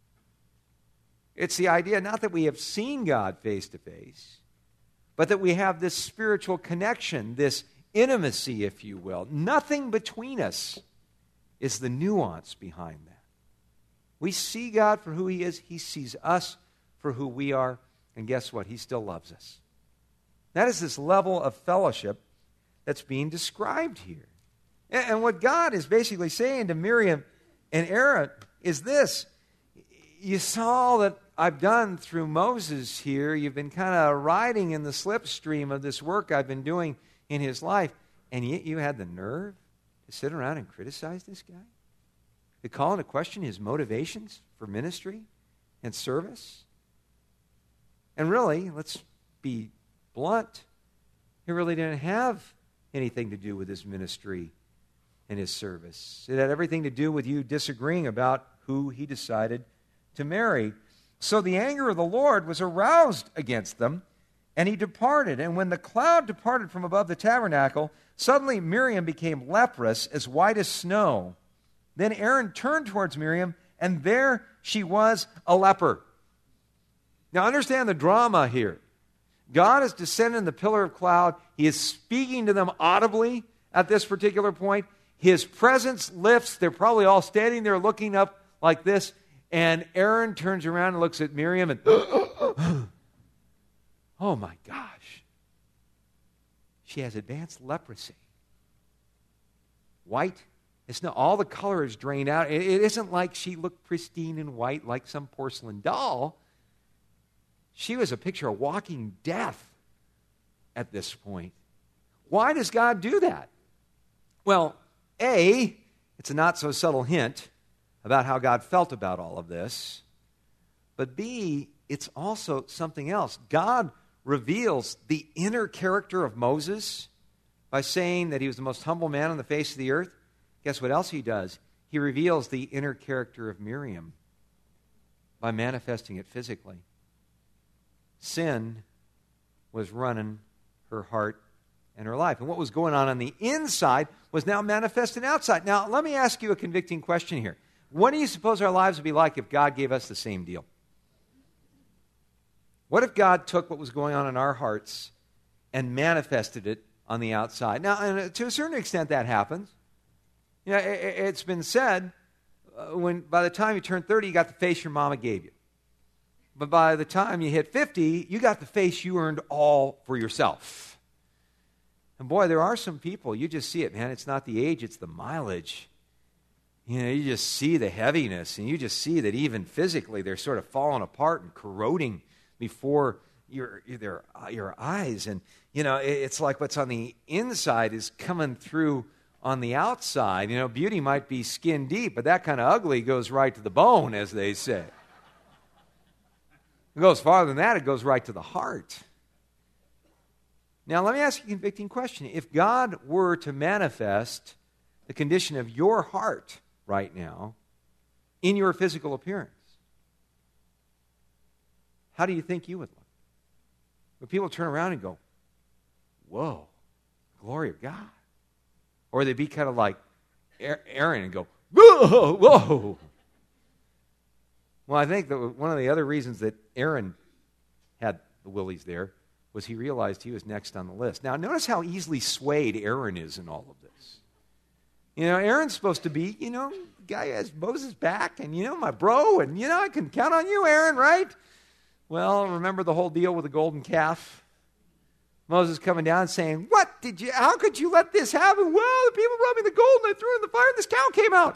It's the idea not that we have seen God face to face, but that we have this spiritual connection, this intimacy, if you will. Nothing between us is the nuance behind that. We see God for who he is. He sees us for who we are. And guess what? He still loves us. That is this level of fellowship that's being described here. And what God is basically saying to Miriam and Aaron is this. You saw that I've done through Moses here. You've been kind of riding in the slipstream of this work I've been doing in his life. And yet you had the nerve to sit around and criticize this guy? To call into question his motivations for ministry and service? And really, let's be blunt, he really didn't have anything to do with his ministry and his service. It had everything to do with you disagreeing about who he decided to marry. So the anger of the Lord was aroused against them, and he departed. And when the cloud departed from above the tabernacle, suddenly Miriam became leprous, as white as snow. Then Aaron turned towards Miriam, and there she was, a leper. Now understand the drama here. God has descended in the pillar of cloud. He is speaking to them audibly at this particular point. His presence lifts. They're probably all standing there looking up like this. And Aaron turns around and looks at Miriam and, oh my gosh. She has advanced leprosy. White. It's not, all the color is drained out. It, it isn't like she looked pristine and white like some porcelain doll. She was a picture of walking death at this point. Why does God do that? Well, A, it's a not so subtle hint about how God felt about all of this. But B, it's also something else. God reveals the inner character of Moses by saying that he was the most humble man on the face of the earth. Guess what else he does? He reveals the inner character of Miriam by manifesting it physically. Sin was running her heart and her life. And what was going on on the inside was now manifested outside. Now, let me ask you a convicting question here. What do you suppose our lives would be like if God gave us the same deal? What if God took what was going on in our hearts and manifested it on the outside? Now, and to a certain extent, that happens. You know, it, it's been said, uh, when by the time you turn thirty, you got the face your mama gave you. But by the time you hit fifty, you got the face you earned all for yourself. And boy, there are some people, you just see it, man. It's not the age, it's the mileage. You know, you just see the heaviness, and you just see that even physically they're sort of falling apart and corroding before your their, your eyes. And, you know, it's like what's on the inside is coming through on the outside. You know, beauty might be skin deep, but that kind of ugly goes right to the bone, as they say. It goes farther than that, it goes right to the heart. Now, let me ask you a convicting question. If God were to manifest the condition of your heart right now in your physical appearance, how do you think you would look? Would people turn around and go, whoa, glory of God? Or would they be kind of like Aaron and go, whoa, whoa? Well, I think that one of the other reasons that Aaron had the willies there was he realized he was next on the list. Now, notice how easily swayed Aaron is in all of this. You know, Aaron's supposed to be, you know, the guy who has Moses' back, and, you know, my bro, and, you know, I can count on you, Aaron, right? Well, remember the whole deal with the golden calf? Moses coming down and saying, what did you, how could you let this happen? Well, the people brought me the gold, and I threw it in the fire, and this cow came out.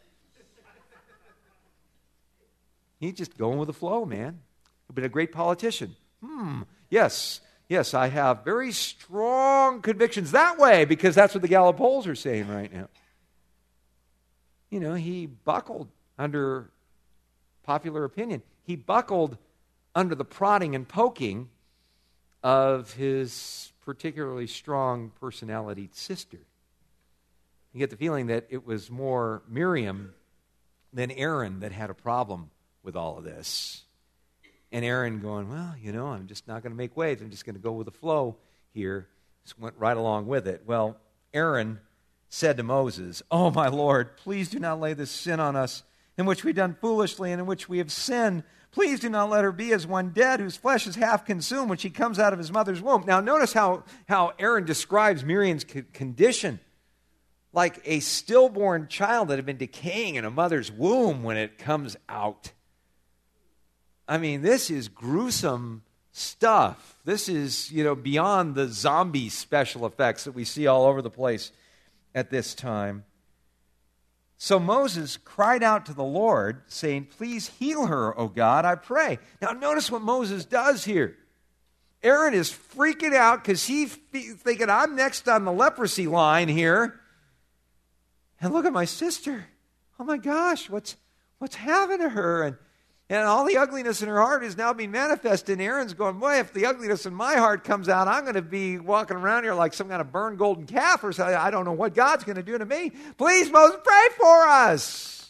He's just going with the flow, man. He's been a great politician. Hmm, yes, yes, I have very strong convictions that way, because that's what the Gallup polls are saying right now. You know, he buckled under popular opinion. He buckled under the prodding and poking of his particularly strong personality sister. You get the feeling that it was more Miriam than Aaron that had a problem with all of this. And Aaron going, well, you know, I'm just not going to make waves. I'm just going to go with the flow here. Just went right along with it. Well, Aaron said to Moses, oh, my Lord, please do not lay this sin on us in which we've done foolishly and in which we have sinned. Please do not let her be as one dead whose flesh is half consumed when she comes out of his mother's womb. Now, notice how, how Aaron describes Miriam's condition like a stillborn child that had been decaying in a mother's womb when it comes out. I mean, this is gruesome stuff. This is, you know, beyond the zombie special effects that we see all over the place at this time. So Moses cried out to the Lord, saying, please heal her, O God, I pray. Now notice what Moses does here. Aaron is freaking out because he's thinking, I'm next on the leprosy line here. And look at my sister. Oh my gosh, what's what's happened to her? And And all the ugliness in her heart is now being manifested. And Aaron's going, boy, if the ugliness in my heart comes out, I'm going to be walking around here like some kind of burned golden calf or something. I don't know what God's going to do to me. Please, Moses, pray for us.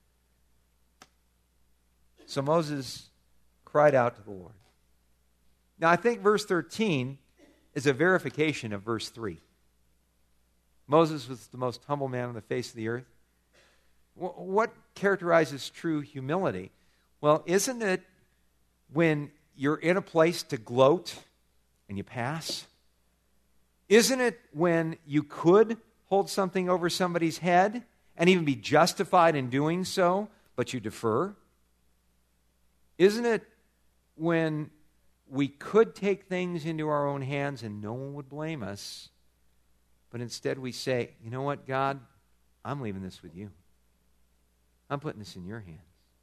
So Moses cried out to the Lord. Now, I think verse thirteen is a verification of verse three. Moses was the most humble man on the face of the earth. What characterizes true humility? Well, isn't it when you're in a place to gloat and you pass? Isn't it when you could hold something over somebody's head and even be justified in doing so, but you defer? Isn't it when we could take things into our own hands and no one would blame us, but instead we say, you know what, God, I'm leaving this with you. I'm putting this in your hands.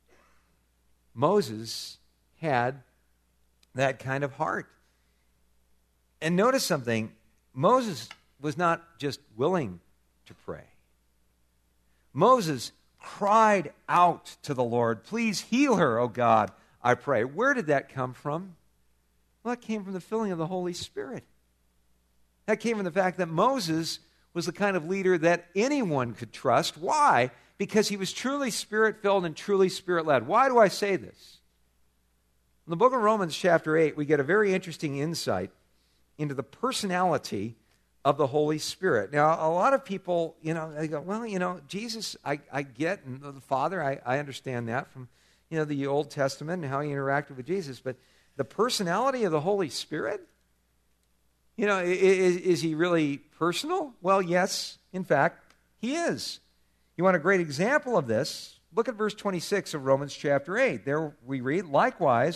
Moses had that kind of heart. And notice something. Moses was not just willing to pray. Moses cried out to the Lord, please heal her, O God, I pray. Where did that come from? Well, that came from the filling of the Holy Spirit. That came from the fact that Moses was the kind of leader that anyone could trust. Why? Because he was truly Spirit-filled and truly Spirit-led. Why do I say this? In the book of Romans chapter eight, we get a very interesting insight into the personality of the Holy Spirit. Now, a lot of people, you know, they go, well, you know, Jesus, I, I get, and the Father, I, I understand that from, you know, the Old Testament and how he interacted with Jesus. But the personality of the Holy Spirit, you know, is, is he really personal? Well, yes, in fact, he is. You want a great example of this? Look at verse twenty-six of Romans chapter eight. There we read, likewise,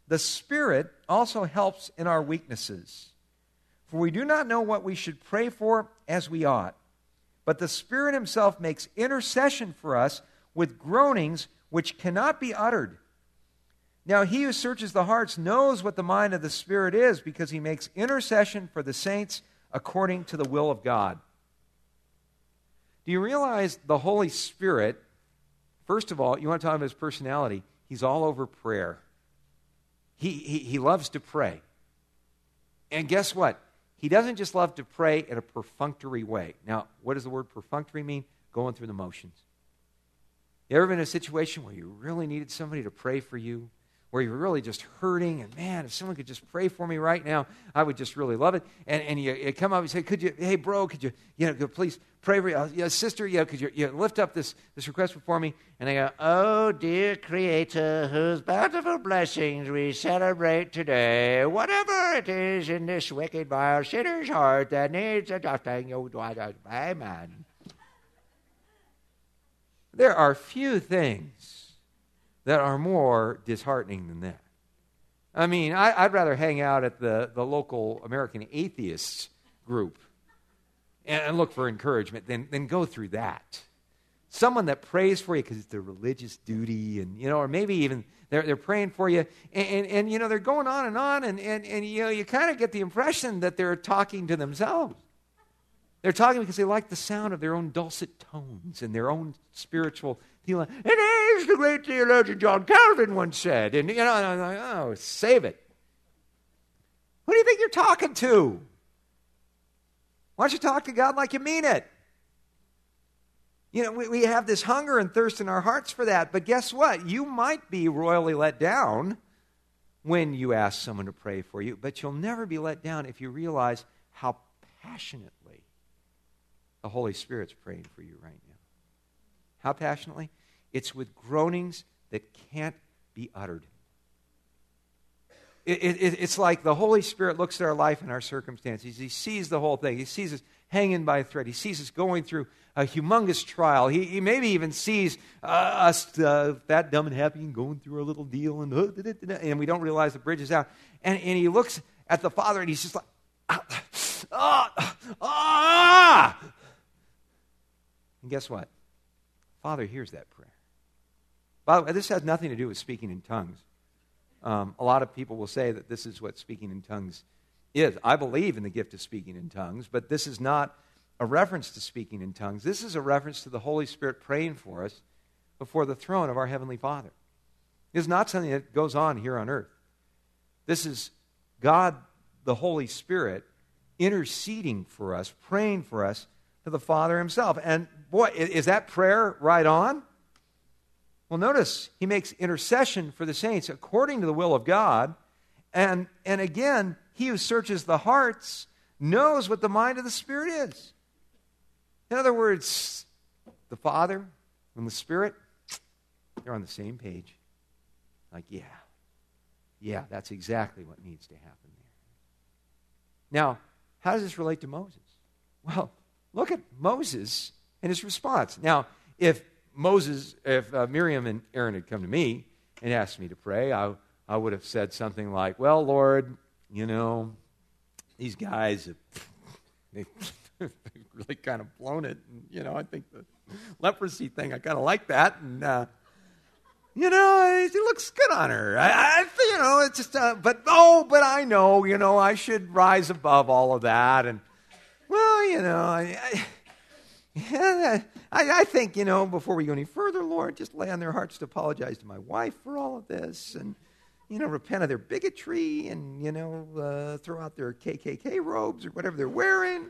the Spirit also helps in our weaknesses. For we do not know what we should pray for as we ought. But the Spirit himself makes intercession for us with groanings which cannot be uttered. Now he who searches the hearts knows what the mind of the Spirit is, because he makes intercession for the saints according to the will of God. Do you realize the Holy Spirit, first of all, you want to talk about his personality, he's all over prayer. He, he, he loves to pray. And guess what? He doesn't just love to pray in a perfunctory way. Now, what does the word perfunctory mean? Going through the motions. You ever been in a situation where you really needed somebody to pray for you? Where you're really just hurting, and man, if someone could just pray for me right now, I would just really love it. And and you, you come up and say, could you, hey bro, could you, you know, please pray for me? Uh, yeah, sister, yeah, could you, you lift up this, this request before me? And I go, oh dear Creator, whose bountiful blessings we celebrate today, whatever it is in this wicked, vile sinner's heart that needs adopting, you do it, amen. There are few things that are more disheartening than that. I mean, I, I'd rather hang out at the, the local American Atheists group and, and look for encouragement than, than go through that. Someone that prays for you because it's a religious duty, and you know, or maybe even they're they're praying for you, and, and, and you know, they're going on and on, and, and, and you know, you kind of get the impression that they're talking to themselves. They're talking because they like the sound of their own dulcet tones and their own spiritual feeling. And as the great theologian John Calvin once said, and you know, and I'm like, oh, save it. Who do you think you're talking to? Why don't you talk to God like you mean it? You know, we, we have this hunger and thirst in our hearts for that, but guess what? You might be royally let down when you ask someone to pray for you, but you'll never be let down if you realize how passionately the Holy Spirit's praying for you right now. How passionately? It's with groanings that can't be uttered. It, it, it's like the Holy Spirit looks at our life and our circumstances. He sees the whole thing. He sees us hanging by a thread. He sees us going through a humongous trial. He, he maybe even sees uh, us uh, fat, dumb, and happy and going through a little deal, and, uh, da, da, da, and we don't realize the bridge is out. And, and he looks at the Father and he's just like, ah, ah, ah. And guess what? Father hears that prayer. By the way, this has nothing to do with speaking in tongues. Um, a lot of people will say that this is what speaking in tongues is. I believe in the gift of speaking in tongues, but this is not a reference to speaking in tongues. This is a reference to the Holy Spirit praying for us before the throne of our Heavenly Father. It is not something that goes on here on earth. This is God, the Holy Spirit, interceding for us, praying for us to the Father himself. And boy, is that prayer right on? Well, notice he makes intercession for the saints according to the will of God. And, and again, he who searches the hearts knows what the mind of the Spirit is. In other words, the Father and the Spirit, they're on the same page. Like, yeah, yeah, that's exactly what needs to happen there. Now, how does this relate to Moses? Well, look at Moses and his response. Now, if Moses, if uh, Miriam and Aaron had come to me and asked me to pray, I, I would have said something like, well, Lord, you know, these guys, have, they've really kind of blown it. And, you know, I think the leprosy thing, I kind of like that. And, uh, you know, it looks good on her. I, I you know, it's just, uh, but, oh, but I know, you know, I should rise above all of that. And, well, you know, I... I Yeah, I, I think, you know, before we go any further, Lord, just lay on their hearts to apologize to my wife for all of this and, you know, repent of their bigotry and, you know, uh, throw out their K K K robes or whatever they're wearing.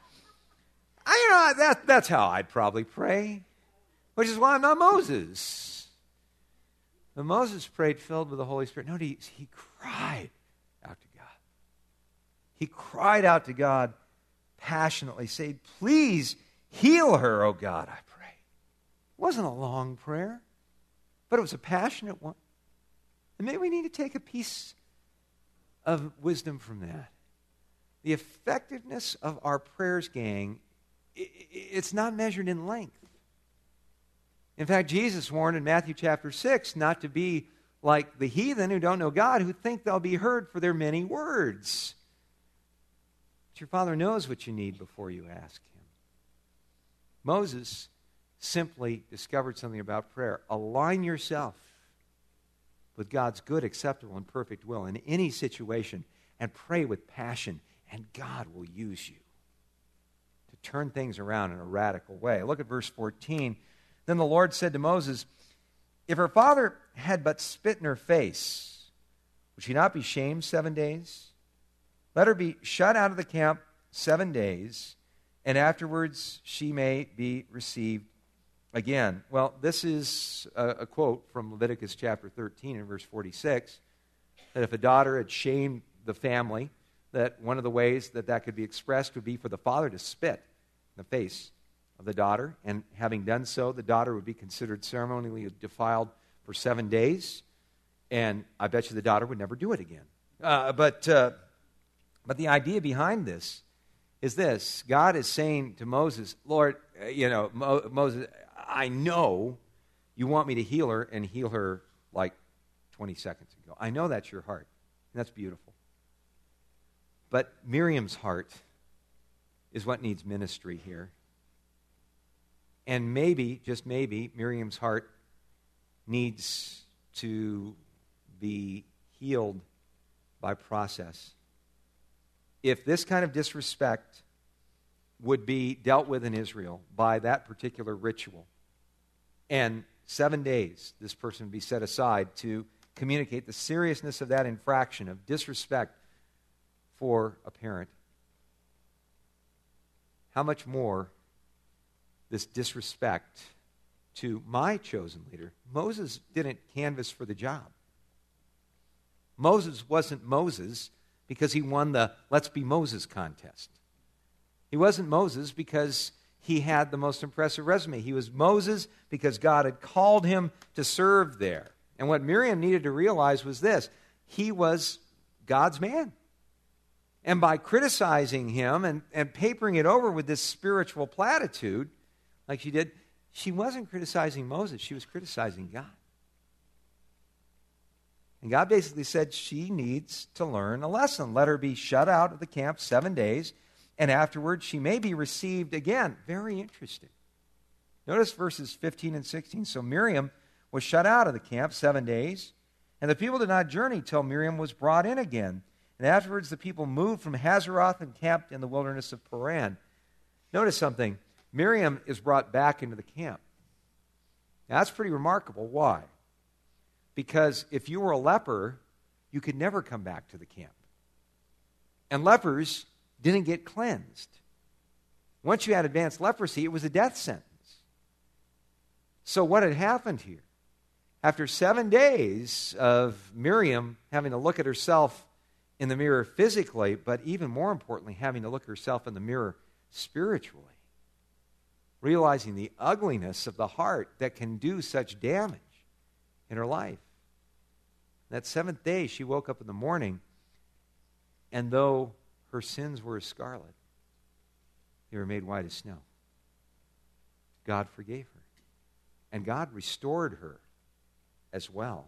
I, you know, that, that's how I'd probably pray, which is why I'm not Moses. But Moses prayed filled with the Holy Spirit. No, he, he cried out to God. He cried out to God passionately, saying, please, heal her, oh God, I pray. It wasn't a long prayer, but it was a passionate one. And maybe we need to take a piece of wisdom from that. The effectiveness of our prayers, gang, it's not measured in length. In fact, Jesus warned in Matthew chapter six not to be like the heathen who don't know God, who think they'll be heard for their many words. But your Father knows what you need before you ask him. Moses simply discovered something about prayer. Align yourself with God's good, acceptable, and perfect will in any situation, and pray with passion, and God will use you to turn things around in a radical way. Look at verse fourteen. Then the Lord said to Moses, if her father had but spit in her face, would she not be shamed seven days? Let her be shut out of the camp seven days, and afterwards she may be received again. Well, this is a, a quote from Leviticus chapter thirteen and verse forty-six, that if a daughter had shamed the family, that one of the ways that that could be expressed would be for the father to spit in the face of the daughter, and having done so, the daughter would be considered ceremonially defiled for seven days, and I bet you the daughter would never do it again. Uh, but, uh, but the idea behind this is this. God is saying to Moses, Lord, uh, you know, Mo- Moses, I know you want me to heal her and heal her like twenty seconds ago. I know that's your heart, and that's beautiful. But Miriam's heart is what needs ministry here. And maybe, just maybe, Miriam's heart needs to be healed by process. If this kind of disrespect would be dealt with in Israel by that particular ritual, and seven days this person would be set aside to communicate the seriousness of that infraction of disrespect for a parent, how much more this disrespect to my chosen leader? Moses didn't canvass for the job. Moses wasn't Moses because he won the Let's Be Moses contest. He wasn't Moses because he had the most impressive resume. He was Moses because God had called him to serve there. And what Miriam needed to realize was this: he was God's man. And by criticizing him and, and papering it over with this spiritual platitude, like she did, she wasn't criticizing Moses. She was criticizing God. And God basically said she needs to learn a lesson. Let her be shut out of the camp seven days, and afterwards she may be received again. Very interesting. Notice verses fifteen and sixteen. So Miriam was shut out of the camp seven days, and the people did not journey till Miriam was brought in again. And afterwards the people moved from Hazeroth and camped in the wilderness of Paran. Notice something. Miriam is brought back into the camp. Now, that's pretty remarkable. Why? Because if you were a leper, you could never come back to the camp. And lepers didn't get cleansed. Once you had advanced leprosy, it was a death sentence. So what had happened here? After seven days of Miriam having to look at herself in the mirror physically, but even more importantly, having to look herself in the mirror spiritually, realizing the ugliness of the heart that can do such damage in her life. That seventh day, she woke up in the morning, and though her sins were as scarlet, they were made white as snow. God forgave her, and God restored her as well.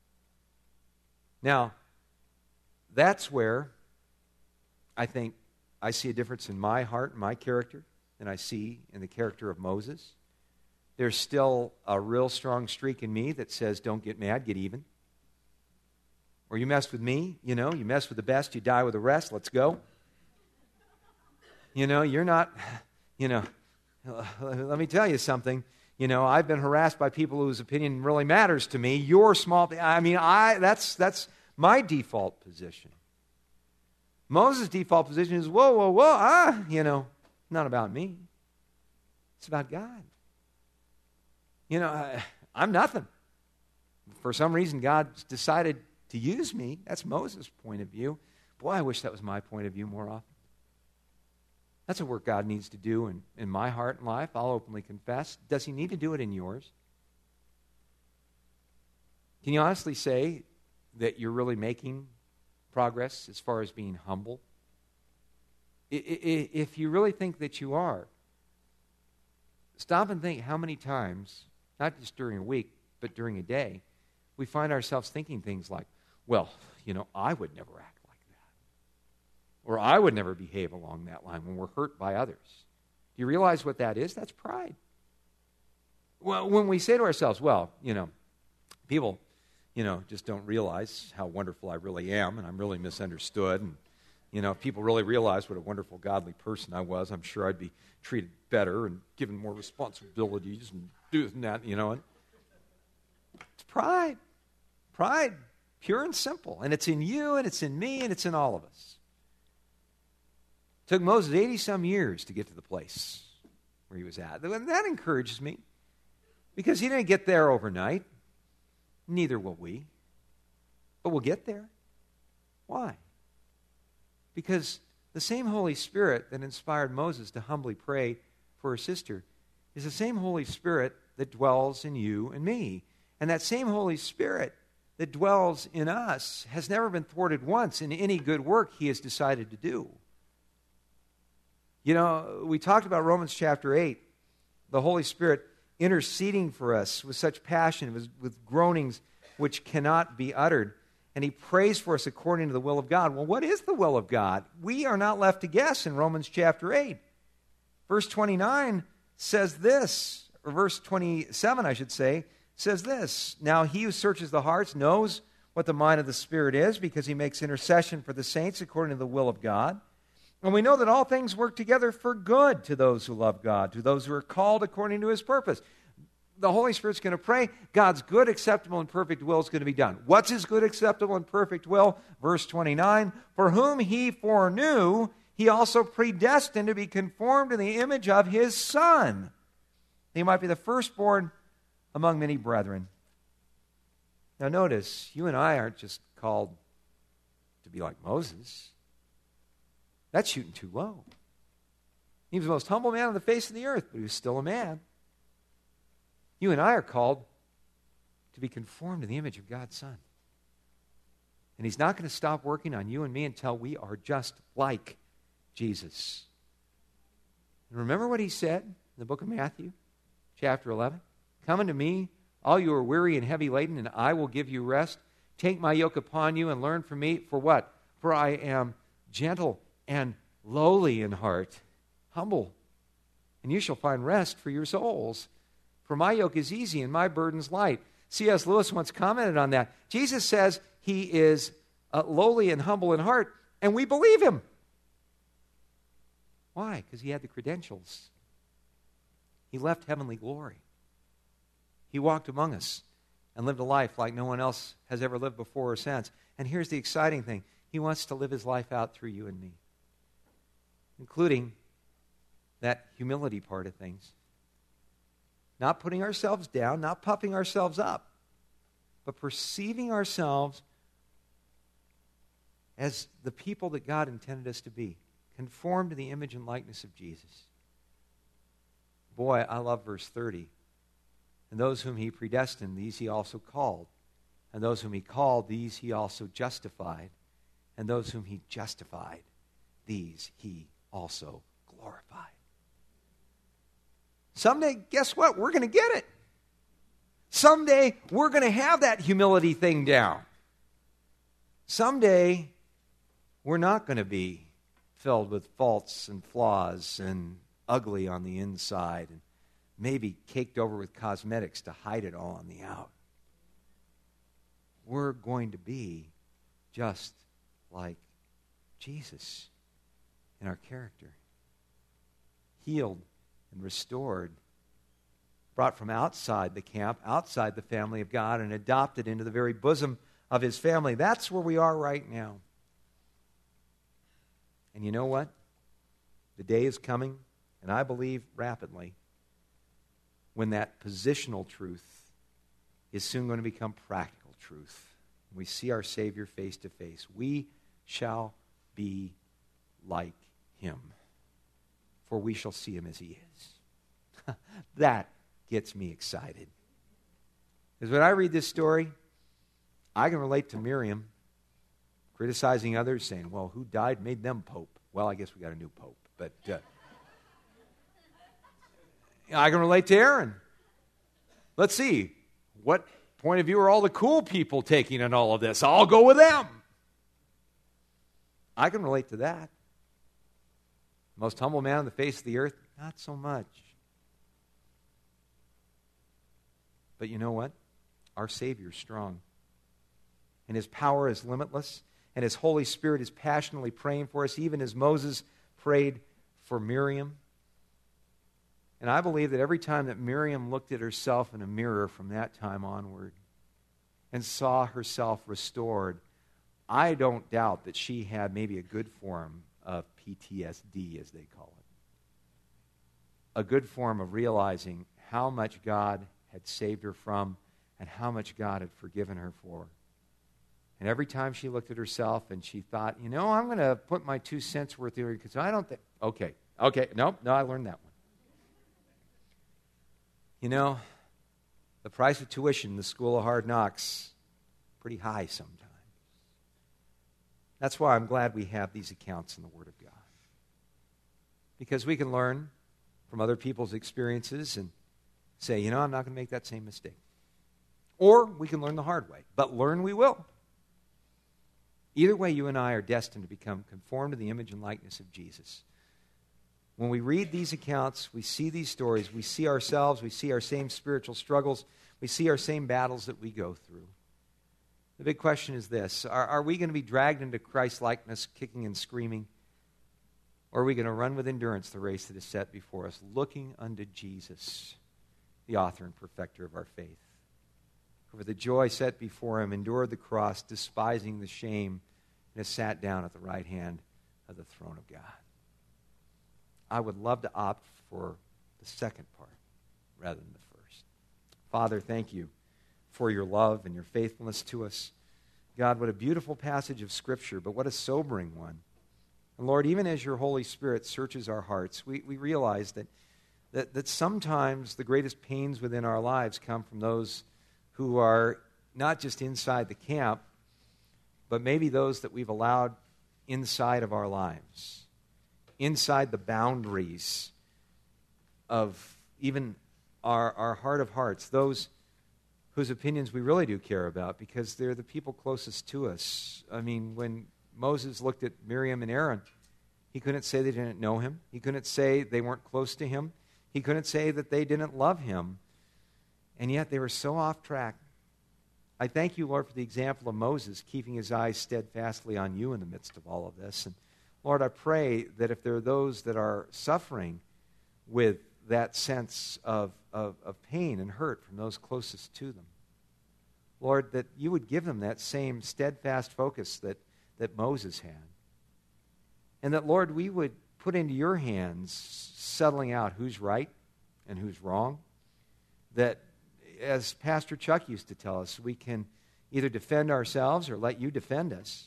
Now, that's where I think I see a difference in my heart and my character than I see in the character of Moses. There's still a real strong streak in me that says, don't get mad, get even. Or you messed with me, you know, you mess with the best, you die with the rest, let's go. You know, you're not, you know, let me tell you something. You know, I've been harassed by people whose opinion really matters to me. Your small, I mean, I that's that's my default position. Moses' default position is, whoa, whoa, whoa, ah, you know, not about me. It's about God. You know, I, I'm nothing. For some reason, God decided to use me. That's Moses' point of view. Boy, I wish that was my point of view more often. That's a work God needs to do in, in my heart and life. I'll openly confess. Does he need to do it in yours? Can you honestly say that you're really making progress as far as being humble? If you really think that you are, stop and think how many times, not just during a week, but during a day, we find ourselves thinking things like, well, you know, I would never act like that. Or I would never behave along that line when we're hurt by others. Do you realize what that is? That's pride. Well, when we say to ourselves, well, you know, people, you know, just don't realize how wonderful I really am, and I'm really misunderstood, and, you know, if people really realized what a wonderful, godly person I was, I'm sure I'd be treated better and given more responsibilities and do that, you know. And it's pride. Pride, pure and simple. And it's in you, and it's in me, and it's in all of us. It took Moses eighty-some years to get to the place where he was at. And that encourages me, because he didn't get there overnight. Neither will we. But we'll get there. Why? Because the same Holy Spirit that inspired Moses to humbly pray for her sister is the same Holy Spirit that dwells in you and me. And that same Holy Spirit that dwells in us has never been thwarted once in any good work he has decided to do. You know, we talked about Romans chapter eight, the Holy Spirit interceding for us with such passion, with, with groanings which cannot be uttered. And he prays for us according to the will of God. Well, what is the will of God? We are not left to guess in Romans chapter eight. Verse twenty-nine says this, or verse twenty-seven, I should say, says this. Now he who searches the hearts knows what the mind of the Spirit is, because he makes intercession for the saints according to the will of God. And we know that all things work together for good to those who love God, to those who are called according to his purpose. The Holy Spirit's going to pray. God's good, acceptable, and perfect will is going to be done. What's his good, acceptable, and perfect will? Verse twenty-nine, for whom he foreknew, he also predestined to be conformed to the image of his Son. He might be the firstborn among many brethren. Now notice, you and I aren't just called to be like Moses. That's shooting too low. He was the most humble man on the face of the earth, but he was still a man. You and I are called to be conformed to the image of God's Son. And he's not going to stop working on you and me until we are just like Jesus. And remember what he said in the book of Matthew, chapter eleven? Come unto me, all you are weary and heavy laden, and I will give you rest. Take my yoke upon you and learn from me. For what? For I am gentle and lowly in heart, humble, and you shall find rest for your souls. For my yoke is easy and my burden's light. C S Lewis once commented on that. Jesus says he is uh, lowly and humble in heart, and we believe him. Why? Because he had the credentials. He left heavenly glory. He walked among us and lived a life like no one else has ever lived before or since. And here's the exciting thing. He wants to live his life out through you and me, including that humility part of things. Not putting ourselves down, not puffing ourselves up, but perceiving ourselves as the people that God intended us to be, conformed to the image and likeness of Jesus. Boy, I love verse thirty. And those whom he predestined, these he also called. And those whom he called, these he also justified. And those whom he justified, these he also glorified. Someday, guess what? We're going to get it. Someday, we're going to have that humility thing down. Someday, we're not going to be filled with faults and flaws and ugly on the inside and maybe caked over with cosmetics to hide it all on the out. We're going to be just like Jesus in our character. Healed and restored, brought from outside the camp, outside the family of God, and adopted into the very bosom of his family. That's where we are right now. And you know what? The day is coming, and I believe rapidly, when that positional truth is soon going to become practical truth. We see our Savior face to face. We shall be like him, for we shall see him as he is. That gets me excited. Because when I read this story, I can relate to Miriam criticizing others, saying, well, who died made them pope? Well, I guess we got a new pope. But uh, I can relate to Aaron. Let's see. What point of view are all the cool people taking in all of this? I'll go with them. I can relate to that. Most humble man on the face of the earth, not so much. But you know what? Our Savior is strong. And His power is limitless. And His Holy Spirit is passionately praying for us, even as Moses prayed for Miriam. And I believe that every time that Miriam looked at herself in a mirror from that time onward and saw herself restored, I don't doubt that she had maybe a good form of P T S D, as they call it. A good form of realizing how much God had saved her from and how much God had forgiven her for. And every time she looked at herself and she thought, you know, I'm going to put my two cents worth here because I don't think, okay, okay, no, no, I learned that one. You know, the price of tuition in the School of Hard Knocks, pretty high sometimes. That's why I'm glad we have these accounts in the Word of God. Because we can learn from other people's experiences and say, you know, I'm not going to make that same mistake. Or we can learn the hard way, but learn we will. Either way, you and I are destined to become conformed to the image and likeness of Jesus. When we read these accounts, we see these stories, we see ourselves, we see our same spiritual struggles, we see our same battles that we go through. The big question is this: Are, are we going to be dragged into Christ-likeness, kicking and screaming? Or are we going to run with endurance the race that is set before us, looking unto Jesus, the author and perfecter of our faith? For the joy set before Him, endured the cross, despising the shame, and has sat down at the right hand of the throne of God. I would love to opt for the second part rather than the first. Father, thank you for your love and your faithfulness to us. God, what a beautiful passage of Scripture, but what a sobering one. And Lord, even as your Holy Spirit searches our hearts, we, we realize that, that, that sometimes the greatest pains within our lives come from those who are not just inside the camp, but maybe those that we've allowed inside of our lives, inside the boundaries of even our, our heart of hearts, those whose opinions we really do care about because they're the people closest to us. I mean, when Moses looked at Miriam and Aaron, he couldn't say they didn't know him. He couldn't say they weren't close to him. He couldn't say that they didn't love him. And yet they were so off track. I thank you, Lord, for the example of Moses keeping his eyes steadfastly on you in the midst of all of this. And Lord, I pray that if there are those that are suffering with that sense of, of, of pain and hurt from those closest to them, Lord, that you would give them that same steadfast focus that, that Moses had. And that, Lord, we would put into your hands settling out who's right and who's wrong. That, as Pastor Chuck used to tell us, we can either defend ourselves or let you defend us.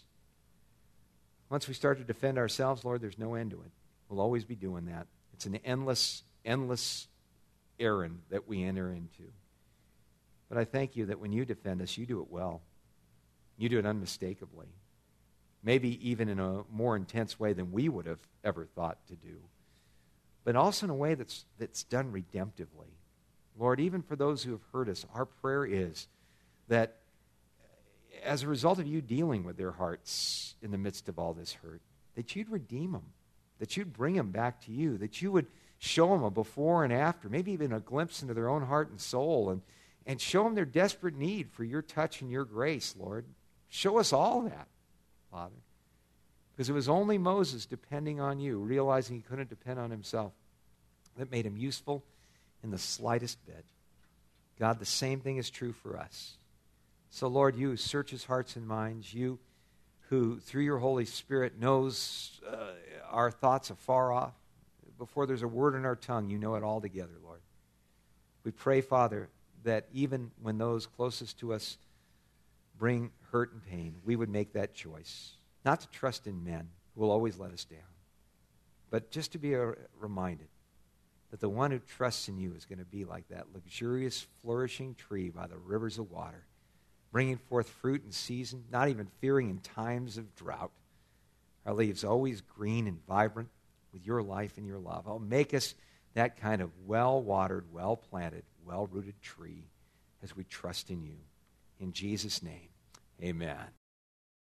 Once we start to defend ourselves, Lord, there's no end to it. We'll always be doing that. It's an endless, endless errand that we enter into. But I thank you that when you defend us, you do it well. You do it unmistakably. Maybe even in a more intense way than we would have ever thought to do. But also in a way that's, that's done redemptively. Lord, even for those who have hurt us, our prayer is that as a result of you dealing with their hearts in the midst of all this hurt, that you'd redeem them, that you'd bring them back to you, that you would show them a before and after, maybe even a glimpse into their own heart and soul, and, and show them their desperate need for your touch and your grace, Lord. Show us all that, Father. Because it was only Moses depending on you, realizing he couldn't depend on himself, that made him useful in the slightest bit. God, the same thing is true for us. So, Lord, you who searches hearts and minds, you who, through your Holy Spirit, knows uh, our thoughts afar off, before there's a word in our tongue, you know it all together, Lord. We pray, Father, that even when those closest to us bring hurt and pain, we would make that choice, not to trust in men who will always let us down, but just to be uh, reminded that the one who trusts in you is going to be like that luxurious, flourishing tree by the rivers of water, bringing forth fruit in season, not even fearing in times of drought. Our leaves always green and vibrant with your life and your love. Oh, make us that kind of well-watered, well-planted, well-rooted tree as we trust in you. In Jesus' name, amen.